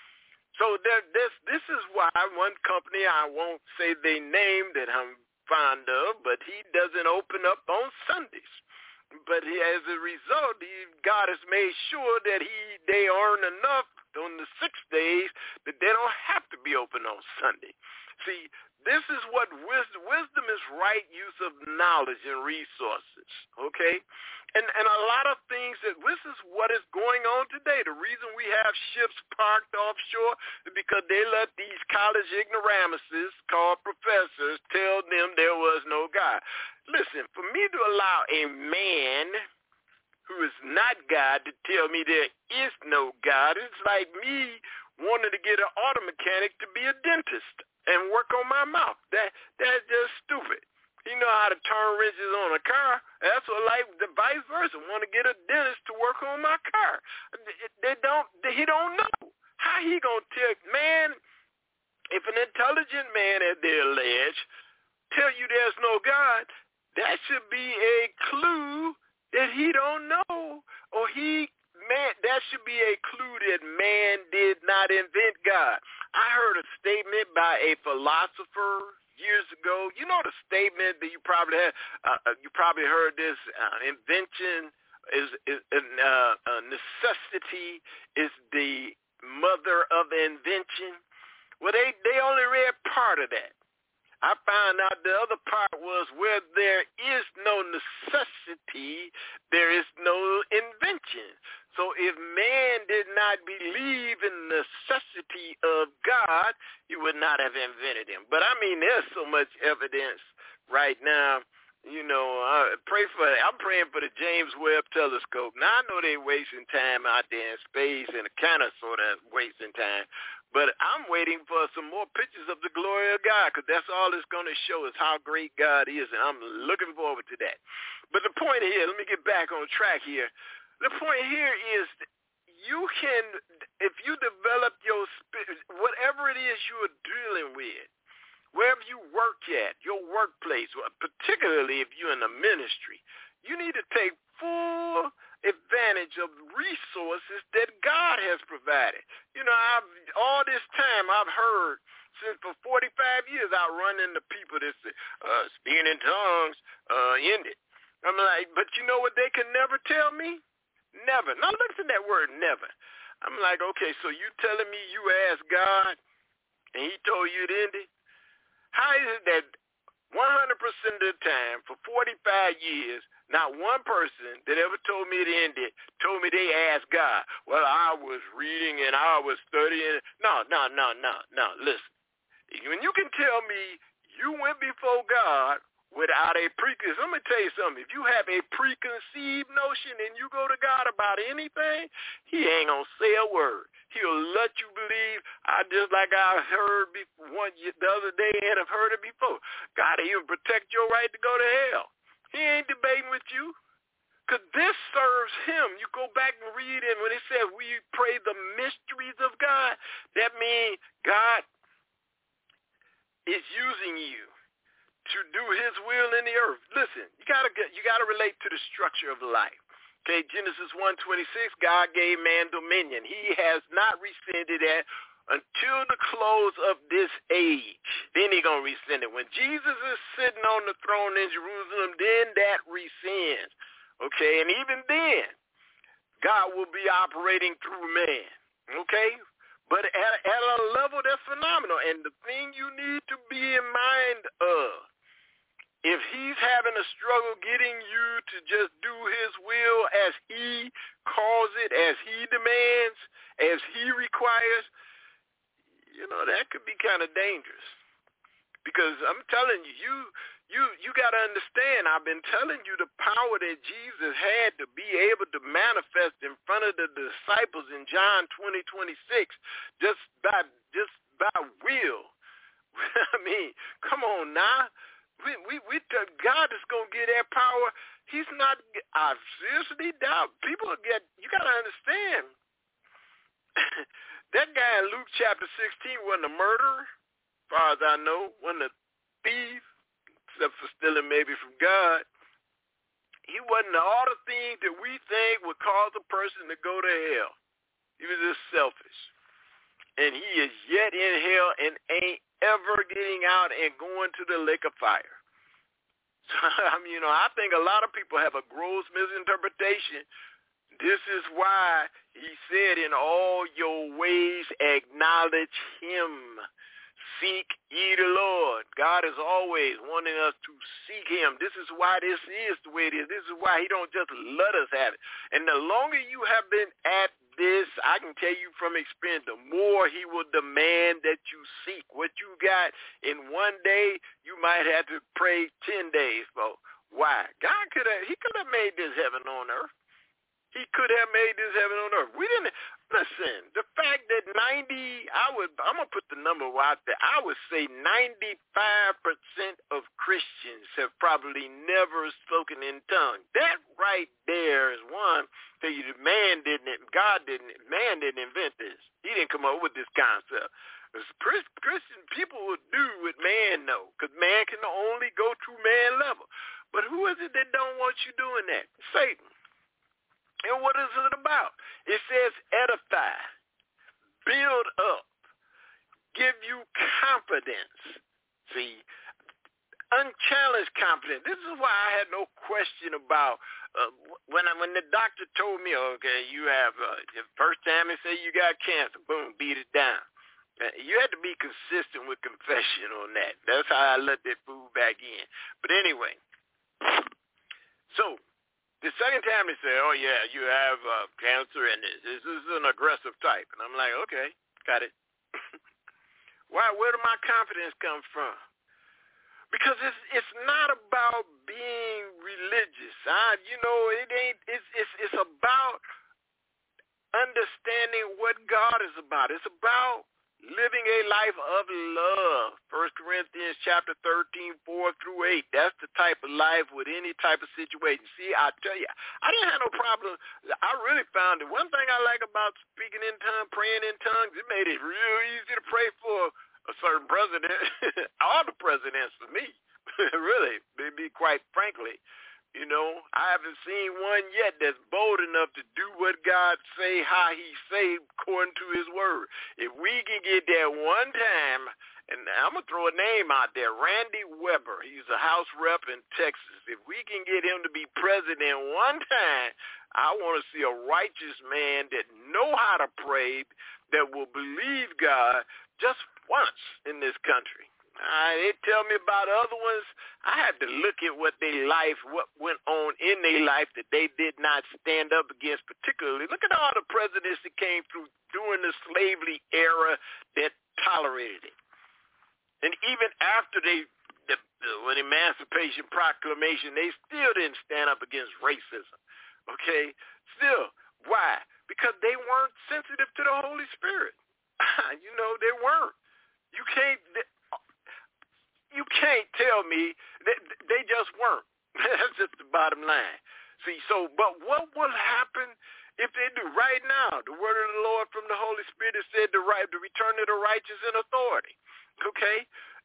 So there, this this is why one company, I won't say their name that I'm fond of, but he doesn't open up on Sundays. But he, as a result, he, God has made sure that he they earn enough on the six days that they don't have to be open on Sunday. See, this is what wisdom, wisdom is right use of knowledge and resources, okay? And and a lot of things, that this is what is going on today. The reason we have ships parked offshore is because they let these college ignoramuses called professors tell them there was no God. Listen, for me to allow a man who is not God to tell me there is no God, it's like me wanting to get an auto mechanic to be a dentist and work on my mouth. That that's just stupid. He know how to turn wrenches on a car. That's what, like, the vice versa. Want to get a dentist to work on my car. They don't. He don't know how he gonna tell. Man, if an intelligent man, as they allege, tell you there's no God, that should be a clue that he don't know, or he man. That should be a clue that man did not invent God. I heard a statement by a philosopher years ago. You know the statement that you probably had, uh, you probably heard this, uh, invention is, is uh, uh, necessity is the mother of invention. Well, they, they only read part of that. I found out the other part was where there is no necessity, there is no invention. So if man did not believe in the necessity of God, he would not have invented him. But I mean, there's so much evidence right now. You know, I pray for. I'm praying for the James Webb Telescope. Now I know they're wasting time out there in space, and kind of sort of wasting time. But I'm waiting for some more pictures of the glory of God, because that's all it's going to show is how great God is, and I'm looking forward to that. But the point here, let me get back on track here. The point here is you can, if you develop your spirit, whatever it is you're dealing with, wherever you work at, your workplace, particularly if you're in the ministry, you need to take full advantage of resources that God has provided. You know, I've, all this time I've heard, since for forty-five years, I run into people that say, uh, speaking in tongues, uh, ended. I'm like, but you know what they can never tell me? Never. Now look at that word, never. I'm like, okay, so you telling me you asked God and he told you it ended? How is it that one hundred percent of the time for forty-five years, not one person that ever told me it ended told me they asked God? Well, I was reading and I was studying. No, no, no, no, no. Listen, when you can tell me you went before God without a preconceived, let me tell you something. If you have a preconceived notion and you go to God about anything, he ain't going to say a word. He'll let you believe, I just like I heard before, one the other day and I've heard it before. God will even protect your right to go to hell. He ain't debating with you, because this serves him. You go back and read it when it says we pray the mysteries of God. That means God is using you to do his will in the earth. Listen, you gotta get, you gotta relate to the structure of life. Okay, Genesis one twenty-six, God gave man dominion. He has not rescinded that until the close of this age. Then he gonna rescind it. When Jesus is sitting on the throne in Jerusalem, then that rescinds. Okay, and even then, God will be operating through man. Okay? but at, at a level that's phenomenal. And the thing you need to be in mind of, if he's having a struggle getting you to just do his will as he calls it, as he demands, as he requires, you know, that could be kind of dangerous. Because I'm telling you, you you you got to understand, I've been telling you the power that Jesus had to be able to manifest in front of the disciples in John twenty, twenty-six, just by just by will. I mean, come on now. We we we God is gonna get that power. He's not. I seriously doubt people get. You got to understand. That guy in Luke chapter sixteen wasn't a murderer, as far as I know, wasn't a thief, except for stealing maybe from God. He wasn't all the things that we think would cause a person to go to hell. He was just selfish. And he is yet in hell and ain't ever getting out and going to the lake of fire. So, I mean, you know, I think a lot of people have a gross misinterpretation. This is why he said, in all your ways acknowledge him. Seek ye the Lord. God is always wanting us to seek him. This is why this is the way it is. This is why he don't just let us have it. And the longer you have been at this, I can tell you from experience, the more he will demand that you seek. What you got in one day, you might have to pray ten days for. Why? God could have, he could have made this heaven on earth. He could have made this heaven on earth. We didn't, listen, the fact that ninety, I would, I'm going to put the number out there. I would say ninety-five percent of Christians have probably never spoken in tongues. That right there is one, tell you that man didn't, God didn't, man didn't invent this. He didn't come up with this concept. Christian people will do what man know, because man can only go to man level. But who is it that don't want you doing that? Satan. And what is it about? It says edify, build up, give you confidence. See, unchallenged confidence. This is why I had no question about uh, when I, when the doctor told me, okay, you have, uh, the first time they say you got cancer, boom, beat it down. Uh, you had to be consistent with confession on that. That's how I let that food back in. But anyway, so the second time they say, oh, yeah, you have uh, cancer and this. This is an aggressive type. And I'm like, okay, got it. Why? Where did my confidence come from? Because it's it's not about being religious. I, you know, it ain't. It's it's it's about understanding what God is about. It's about living a life of love. First Corinthians chapter thirteen, four through eight. That's the type of life with any type of situation. See, I tell you, I didn't have no problem. I really found it. One thing I like about speaking in tongues, praying in tongues, it made it real easy to pray for a certain president. All the presidents for me, really, maybe quite frankly. You know, I haven't seen one yet that's bold enough to do what God say, how he say, according to his word. If we can get that one time, and I'm going to throw a name out there, Randy Weber. He's a House rep in Texas. If we can get him to be president one time, I want to see a righteous man that know how to pray, that will believe God just once in this country. Uh, they tell me about other ones. I had to look at what their life, what went on in their life that they did not stand up against particularly. Look at all the presidents that came through during the slavery era that tolerated it. And even after they, the, the when Emancipation Proclamation, they still didn't stand up against racism. Okay? Still. Why? Because they weren't sensitive to the Holy Spirit. You know, they weren't. You can't... They, You can't tell me that they just weren't. That's just the bottom line. See, so, but what will happen if they do right now? The word of the Lord from the Holy Spirit said the right, the return of the righteous in authority. Okay?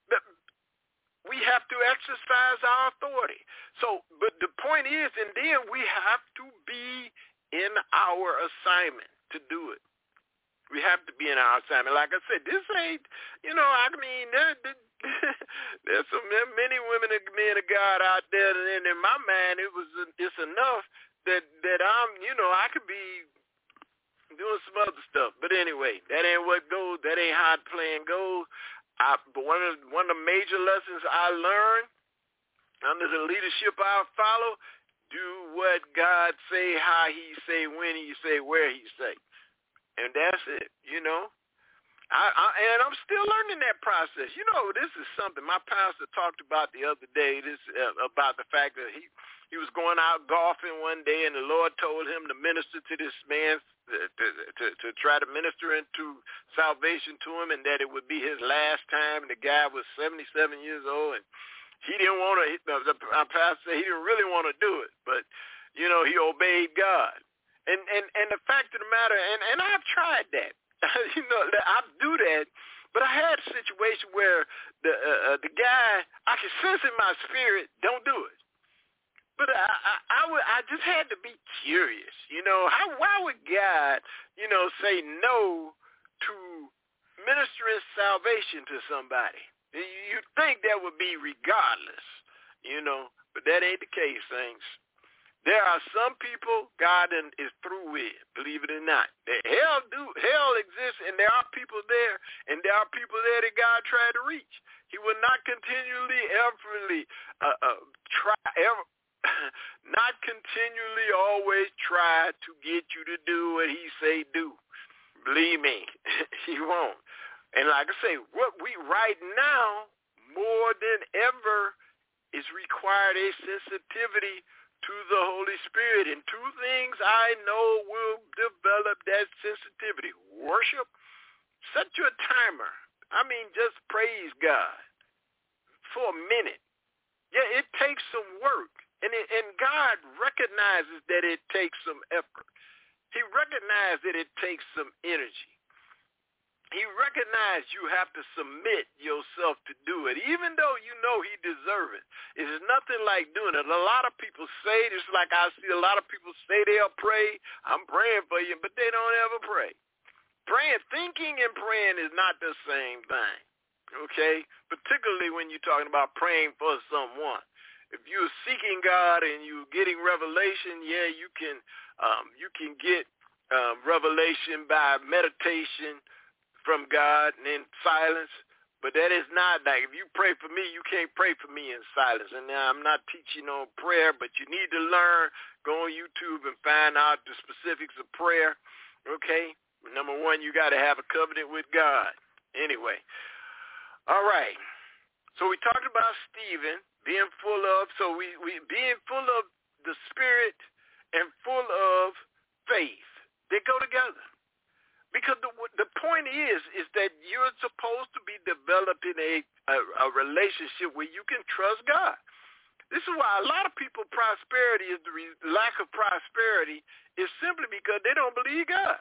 We have to exercise our authority. So, but the point is, and then we have to be in our assignment to do it. We have to be in our assignment. Like I said, this ain't, you know, I mean, there, there, there's some many women and men of God out there, and in my mind, it was it's enough that that I'm, you know, I could be doing some other stuff. But anyway, that ain't what goes. That ain't how the plan goes. I, but one of one of the major lessons I learned under the leadership I follow: do what God say, how He say, when He say, where He say, and that's it. You know. I, I, and I'm still learning that process. You know, this is something my pastor talked about the other day. This uh, about the fact that he he was going out golfing one day, and the Lord told him to minister to this man, to, to, to try to minister into salvation to him, and that it would be his last time. And the guy was seventy-seven years old, and he didn't want to. The, the my pastor said he didn't really want to do it, but you know, he obeyed God. And and and the fact of the matter, and and I've tried that. You know, I do that, but I had a situation where the uh, uh, the guy, I could sense in my spirit, don't do it. But I, I, I, would, I just had to be curious. You know, how why would God, you know, say no to ministering salvation to somebody? You'd think that would be regardless, you know, but that ain't the case, saints. There are some people God is through with, believe it or not. Hell do hell exists, and there are people there, and there are people there that God tried to reach. He will not continually, everly uh, uh, try, ever, not continually always try to get you to do what He say do. Believe me, He won't. And like I say, what we right now more than ever is required a sensitivity to the Holy Spirit, and two things I know will develop that sensitivity. Worship, set your timer. I mean, just praise God for a minute. Yeah, it takes some work, and it, and God recognizes that it takes some effort. He recognizes that it takes some energy. He recognized you have to submit yourself to do it, even though you know He deserves it. It's nothing like doing it. A lot of people say, just like I see a lot of people say they'll pray, I'm praying for you, but they don't ever pray. Praying, thinking and praying is not the same thing, okay? Particularly when you're talking about praying for someone. If you're seeking God and you're getting revelation, yeah, you can, um, you can get um, revelation by meditation from God and in silence, but that is not like if you pray for me, you can't pray for me in silence. And now I'm not teaching on prayer, but you need to learn. Go on YouTube and find out the specifics of prayer, okay? Number one, you got to have a covenant with God. Anyway, all right. So we talked about Stephen being full of, so we, we being full of the Spirit and full of faith. They go together. Because the the point is, is that you're supposed to be developing a, a, a relationship where you can trust God. This is why a lot of people, prosperity is the re- lack of prosperity is simply because they don't believe God.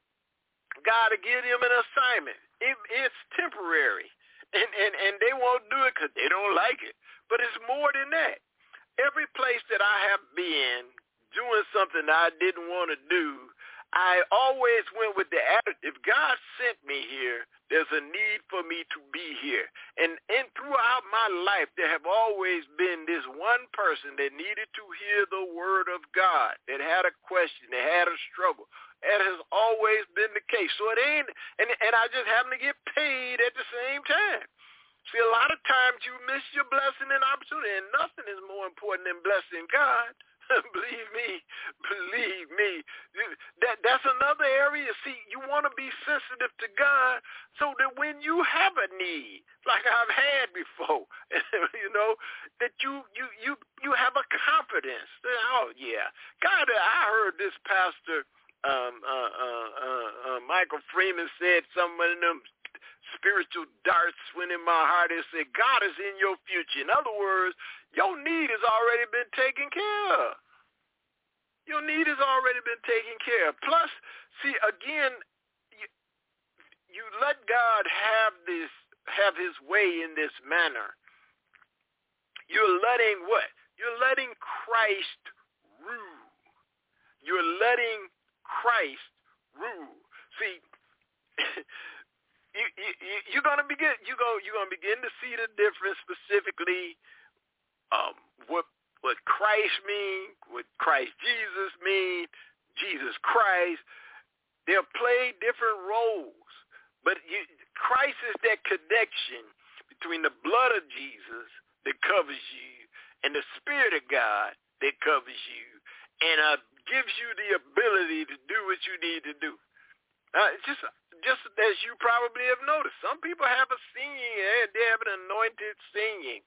God will give them an assignment. It, it's temporary, and, and, and they won't do it because they don't like it. But it's more than that. Every place that I have been doing something I didn't want to do, I always went with the attitude, if God sent me here, there's a need for me to be here. And, and throughout my life, there have always been this one person that needed to hear the word of God, that had a question, that had a struggle. That has always been the case. So it ain't, and, and I just happen to get paid at the same time. See, a lot of times you miss your blessing and opportunity, and nothing is more important than blessing God. Believe me, believe me. That that's another area. See, you want to be sensitive to God so that when you have a need, like I've had before, you know, that you you you you have a confidence. Oh yeah, God, I heard this pastor um, uh, uh, uh, uh, Michael Freeman said some of them spiritual darts went in my heart and said, God is in your future. In other words, your need has already been taken care of. Your need has already been taken care of. Plus, see, again, you, you let God have this, have his way in this manner. You're letting what? You're letting Christ rule. You're letting Christ rule. See, You, you, you're gonna begin. You go. You're gonna begin to see the difference specifically. Um, what what Christ mean? What Christ Jesus mean? Jesus Christ. They'll play different roles. But you, Christ is that connection between the blood of Jesus that covers you and the Spirit of God that covers you and uh, gives you the ability to do what you need to do. Uh, just just as you probably have noticed, some people have a singing, they have an anointed singing.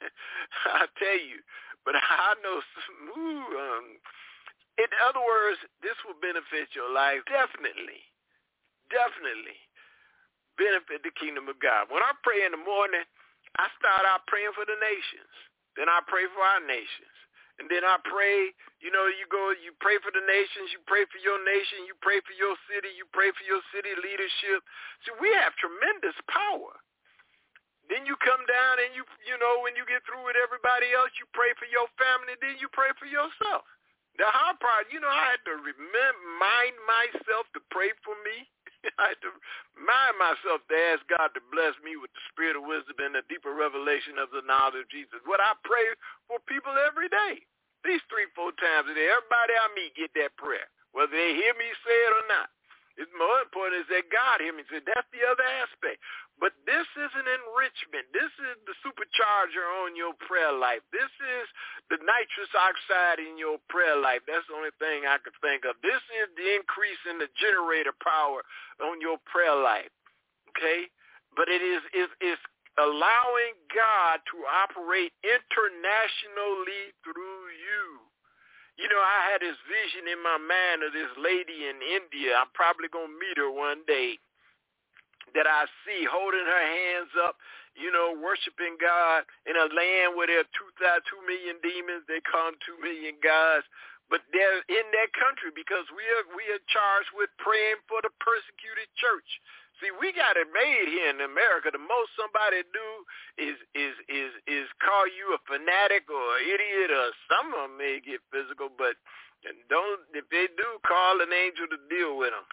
I tell you. But I know some, ooh, um, in other words, this will benefit your life. Definitely, definitely benefit the kingdom of God. When I pray in the morning, I start out praying for the nations. Then I pray for our nations. And then I pray, you know, you go, you pray for the nations, you pray for your nation, you pray for your city, you pray for your city leadership. See, we have tremendous power. Then you come down and you, you know, when you get through with everybody else, you pray for your family, then you pray for yourself. The hard part, you know, I had to remind myself to pray for me. I had to remind myself to ask God to bless me with the spirit of wisdom and the deeper revelation of the knowledge of Jesus. What I pray for people every day, these three, four times a day. Everybody I meet get that prayer, whether they hear me say it or not. It's more important is that God hear me say. That's the other aspect. But this is an enrichment. This is the supercharger on your prayer life. This is the nitrous oxide in your prayer life. That's the only thing I could think of. This is the increase in the generator power on your prayer life. Okay? But it is is is allowing God to operate internationally through you. You know, I had this vision in my mind of this lady in India. I'm probably going to meet her one day, that I see holding her hands up, you know, worshiping God in a land where there are two, two million demons. They call them two million gods. But they're in that country because we are we are charged with praying for the persecuted church. See, we got it made here in America. The most somebody do is is is is call you a fanatic or an idiot, or some of them may get physical, but don't, if they do, call an angel to deal with them.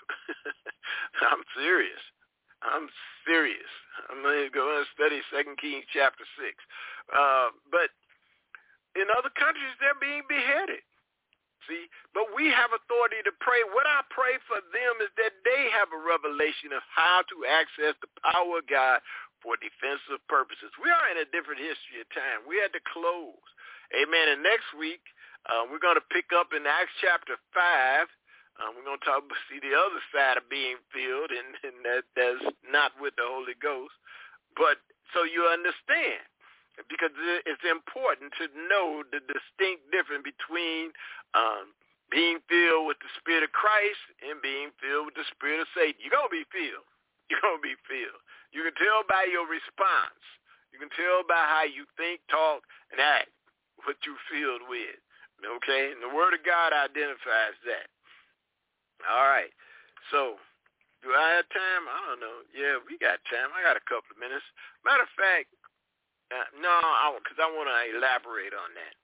I'm serious. I'm serious. I'm going to go and study Second Kings chapter six. Uh, but in other countries, they're being beheaded. See, but we have authority to pray. What I pray for them is that they have a revelation of how to access the power of God for defensive purposes. We are in a different history of time. We had to close. Amen. And next week, uh, we're going to pick up in Acts chapter five. Um, we're going to talk about, see, the other side of being filled, and, and that, that's not with the Holy Ghost. But so you understand, because it's important to know the distinct difference between um, being filled with the Spirit of Christ and being filled with the Spirit of Satan. You're going to be filled. You're going to be filled. You can tell by your response. You can tell by how you think, talk, and act what you're filled with. Okay? And the Word of God identifies that. All right. So, do I have time? I don't know. Yeah, we got time. I got a couple of minutes. Matter of fact, uh, no, because I, I want to elaborate on that.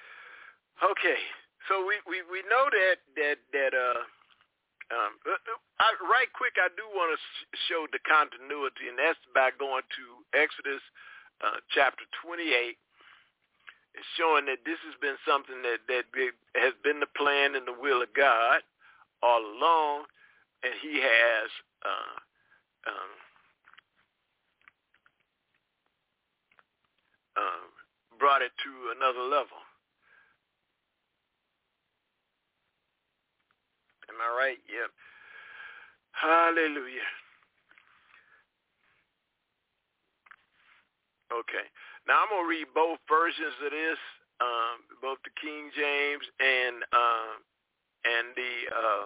Okay. So we, we, we know that that that uh, um, I, right quick, I do want to show the continuity, and that's by going to Exodus uh, chapter twenty-eight. It's showing that this has been something that that has been the plan and the will of God all along, and he has uh, um, uh, brought it to another level. Am I right? Yep. Hallelujah. Okay. Now I'm going to read both versions of this, um, both the King James and uh, and the uh,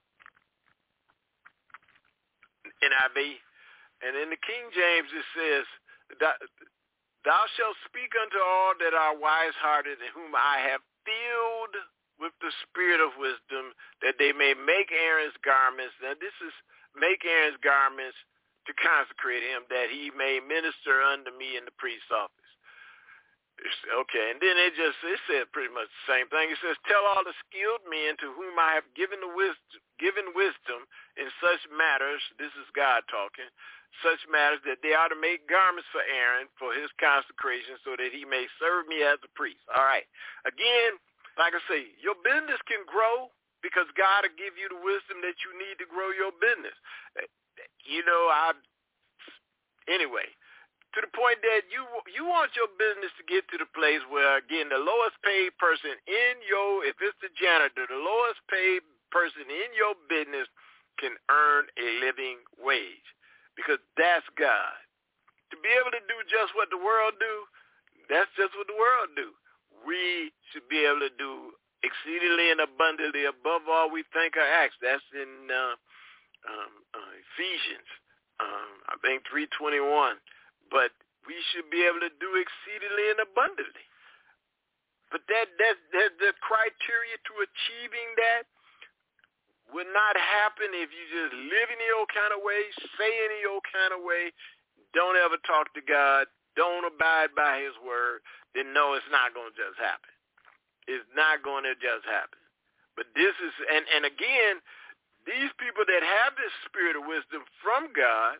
N I V. And in the King James it says, "Thou shalt speak unto all that are wise-hearted, and whom I have filled with the spirit of wisdom, that they may make Aaron's garments." Now this is make Aaron's garments to consecrate him, that he may minister unto me in the priest's office. Okay, and then it just, it said pretty much the same thing. It says, "Tell all the skilled men to whom I have given the wisdom, given wisdom in such matters," this is God talking, "such matters that they ought to make garments for Aaron for his consecration, so that he may serve me as a priest." All right. Again, like I say, your business can grow because God will give you the wisdom that you need to grow your business. You know, I, anyway, to the point that you you want your business to get to the place where, again, the lowest paid person in your, if it's the janitor, the lowest paid person in your business can earn a living wage, because that's God. To be able to do just what the world do, that's just what the world do. We should be able to do exceedingly and abundantly above all we think or ask. That's in uh, um, uh, Ephesians, um, I think three twenty-one. But we should be able to do exceedingly and abundantly. But that, that, that the criteria to achieving that will not happen if you just live in the old kind of way, say in the old kind of way, don't ever talk to God, don't abide by his word. Then no, it's not going to just happen. It's not going to just happen. But this is, and, and again, these people that have this spirit of wisdom from God,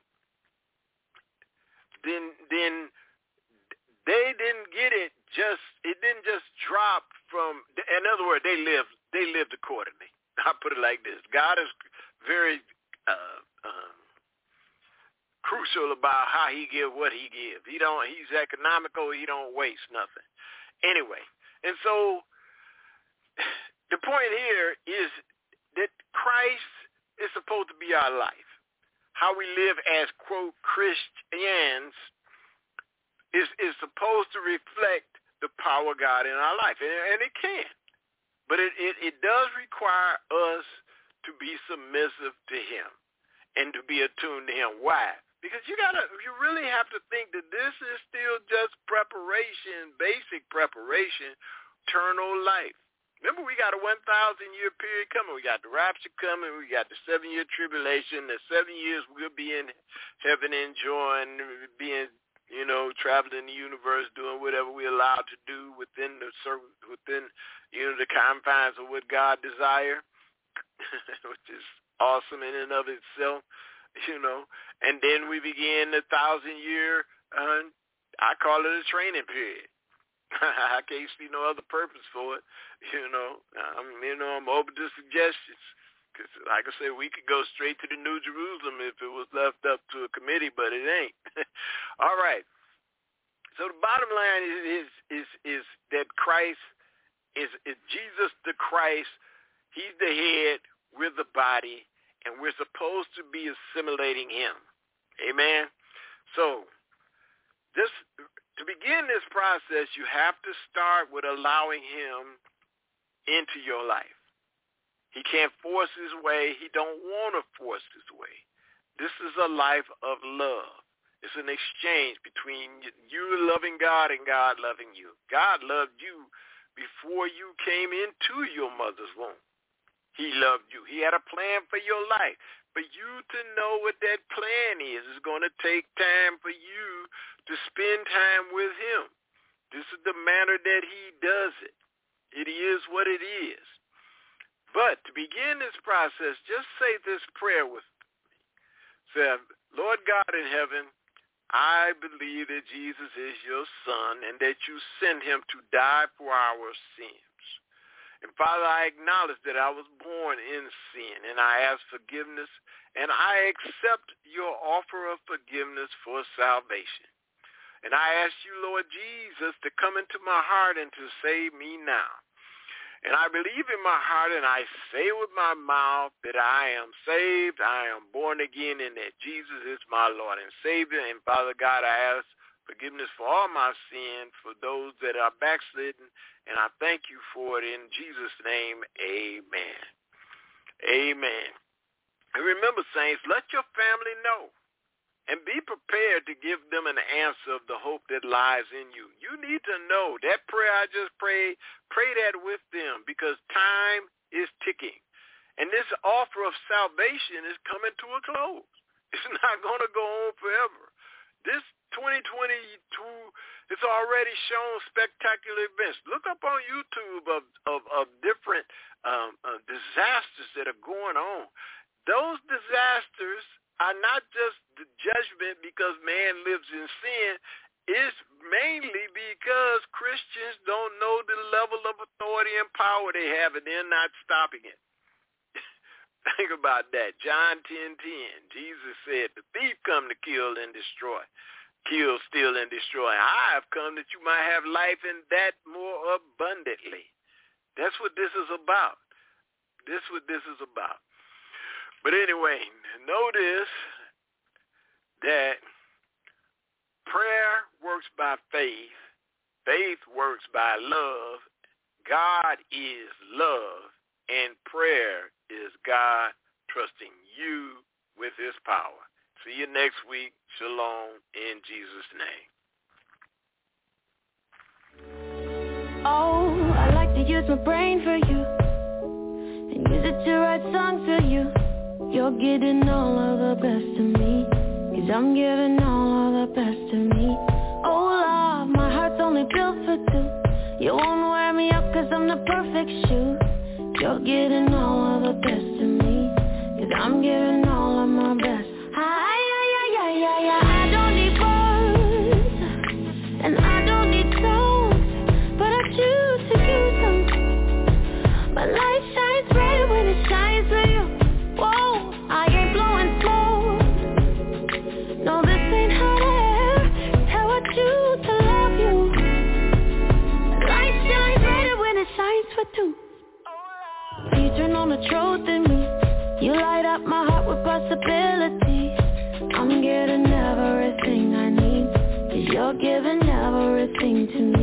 then then they didn't get it just, it didn't just drop from, in other words, they lived, they lived accordingly. I'll put it like this. God is very uh, um, crucial about how he give what he gives. He don't, he's economical, he don't waste nothing. Anyway, and so the point here is that Christ is supposed to be our life. How we live as, quote, Christians is, is supposed to reflect the power of God in our life. And, and it can. But it, it, it does require us to be submissive to him and to be attuned to him. Why? Because you gotta, you really have to think that this is still just preparation, basic preparation, eternal life. Remember, we got a one thousand year period coming. We got the rapture coming. We got the seven-year tribulation. The seven years we'll be in heaven enjoying, being, you know, traveling the universe, doing whatever we're allowed to do within the within, you know, the confines of what God desire, which is awesome in and of itself, you know. And then we begin the thousand-year, uh, I call it a training period. I can't see no other purpose for it, you know. I'm, you know, I'm open to suggestions. Because, like I said, we could go straight to the New Jerusalem if it was left up to a committee, but it ain't. All right. So the bottom line is is is, is that Christ is, is Jesus the Christ. He's the head. We're the body, and we're supposed to be assimilating him. Amen. So this. To begin this process, you have to start with allowing him into your life. He can't force his way. He don't want to force his way. This is a life of love. It's an exchange between you loving God and God loving you. God loved you before you came into your mother's womb. He loved you. He had a plan for your life. For you to know what that plan is, it's going to take time for you to spend time with him. This is the manner that he does it. It is what it is. But to begin this process, just say this prayer with me. Say, Lord God in heaven, I believe that Jesus is your son and that you sent him to die for our sins. And Father, I acknowledge that I was born in sin, and I ask forgiveness, and I accept your offer of forgiveness for salvation. And I ask you, Lord Jesus, to come into my heart and to save me now. And I believe in my heart, and I say with my mouth that I am saved, I am born again, and that Jesus is my Lord and Savior. And Father God, I ask forgiveness for all my sins, for those that are backslidden, and I thank you for it in Jesus' name. Amen. Amen. And remember, saints, let your family know and be prepared to give them an answer of the hope that lies in you. You need to know that prayer I just prayed, pray that with them, because time is ticking. And this offer of salvation is coming to a close. It's not going to go on forever. This twenty twenty-two has already shown spectacular events. Look up on YouTube of, of, of different um, uh, disasters that are going on. Those disasters are not just the judgment because man lives in sin. It's mainly because Christians don't know the level of authority and power they have, and they're not stopping it. Think about that. John ten ten. Jesus said, the thief come to kill and destroy. Kill, steal, and destroy. I have come that you might have life and that more abundantly. That's what this is about. This is what this is about. But anyway, notice that prayer works by faith. Faith works by love. God is love. And prayer is God trusting you with his power. See you next week. Shalom in Jesus' name. Oh, I like to use my brain for you and use it to write songs for you. You're getting all of the best of me, 'cause I'm giving all of the best of me. Oh, love, my heart's only built for two. You won't wear me out 'cause I'm the perfect shoe. You're getting all of the best of me, 'cause I'm giving all of my best. I Yeah, yeah, yeah, I don't need words, and I don't need songs, but I choose to use them. My light shines bright when it shines for you. Whoa, I ain't blowing smoke. No, this ain't hot air. How I choose to love you. Light shines brighter when it shines for two. You turn on the truth in me. You light up my heart with possibility. I'm getting everything I need, 'cause you're giving everything to me.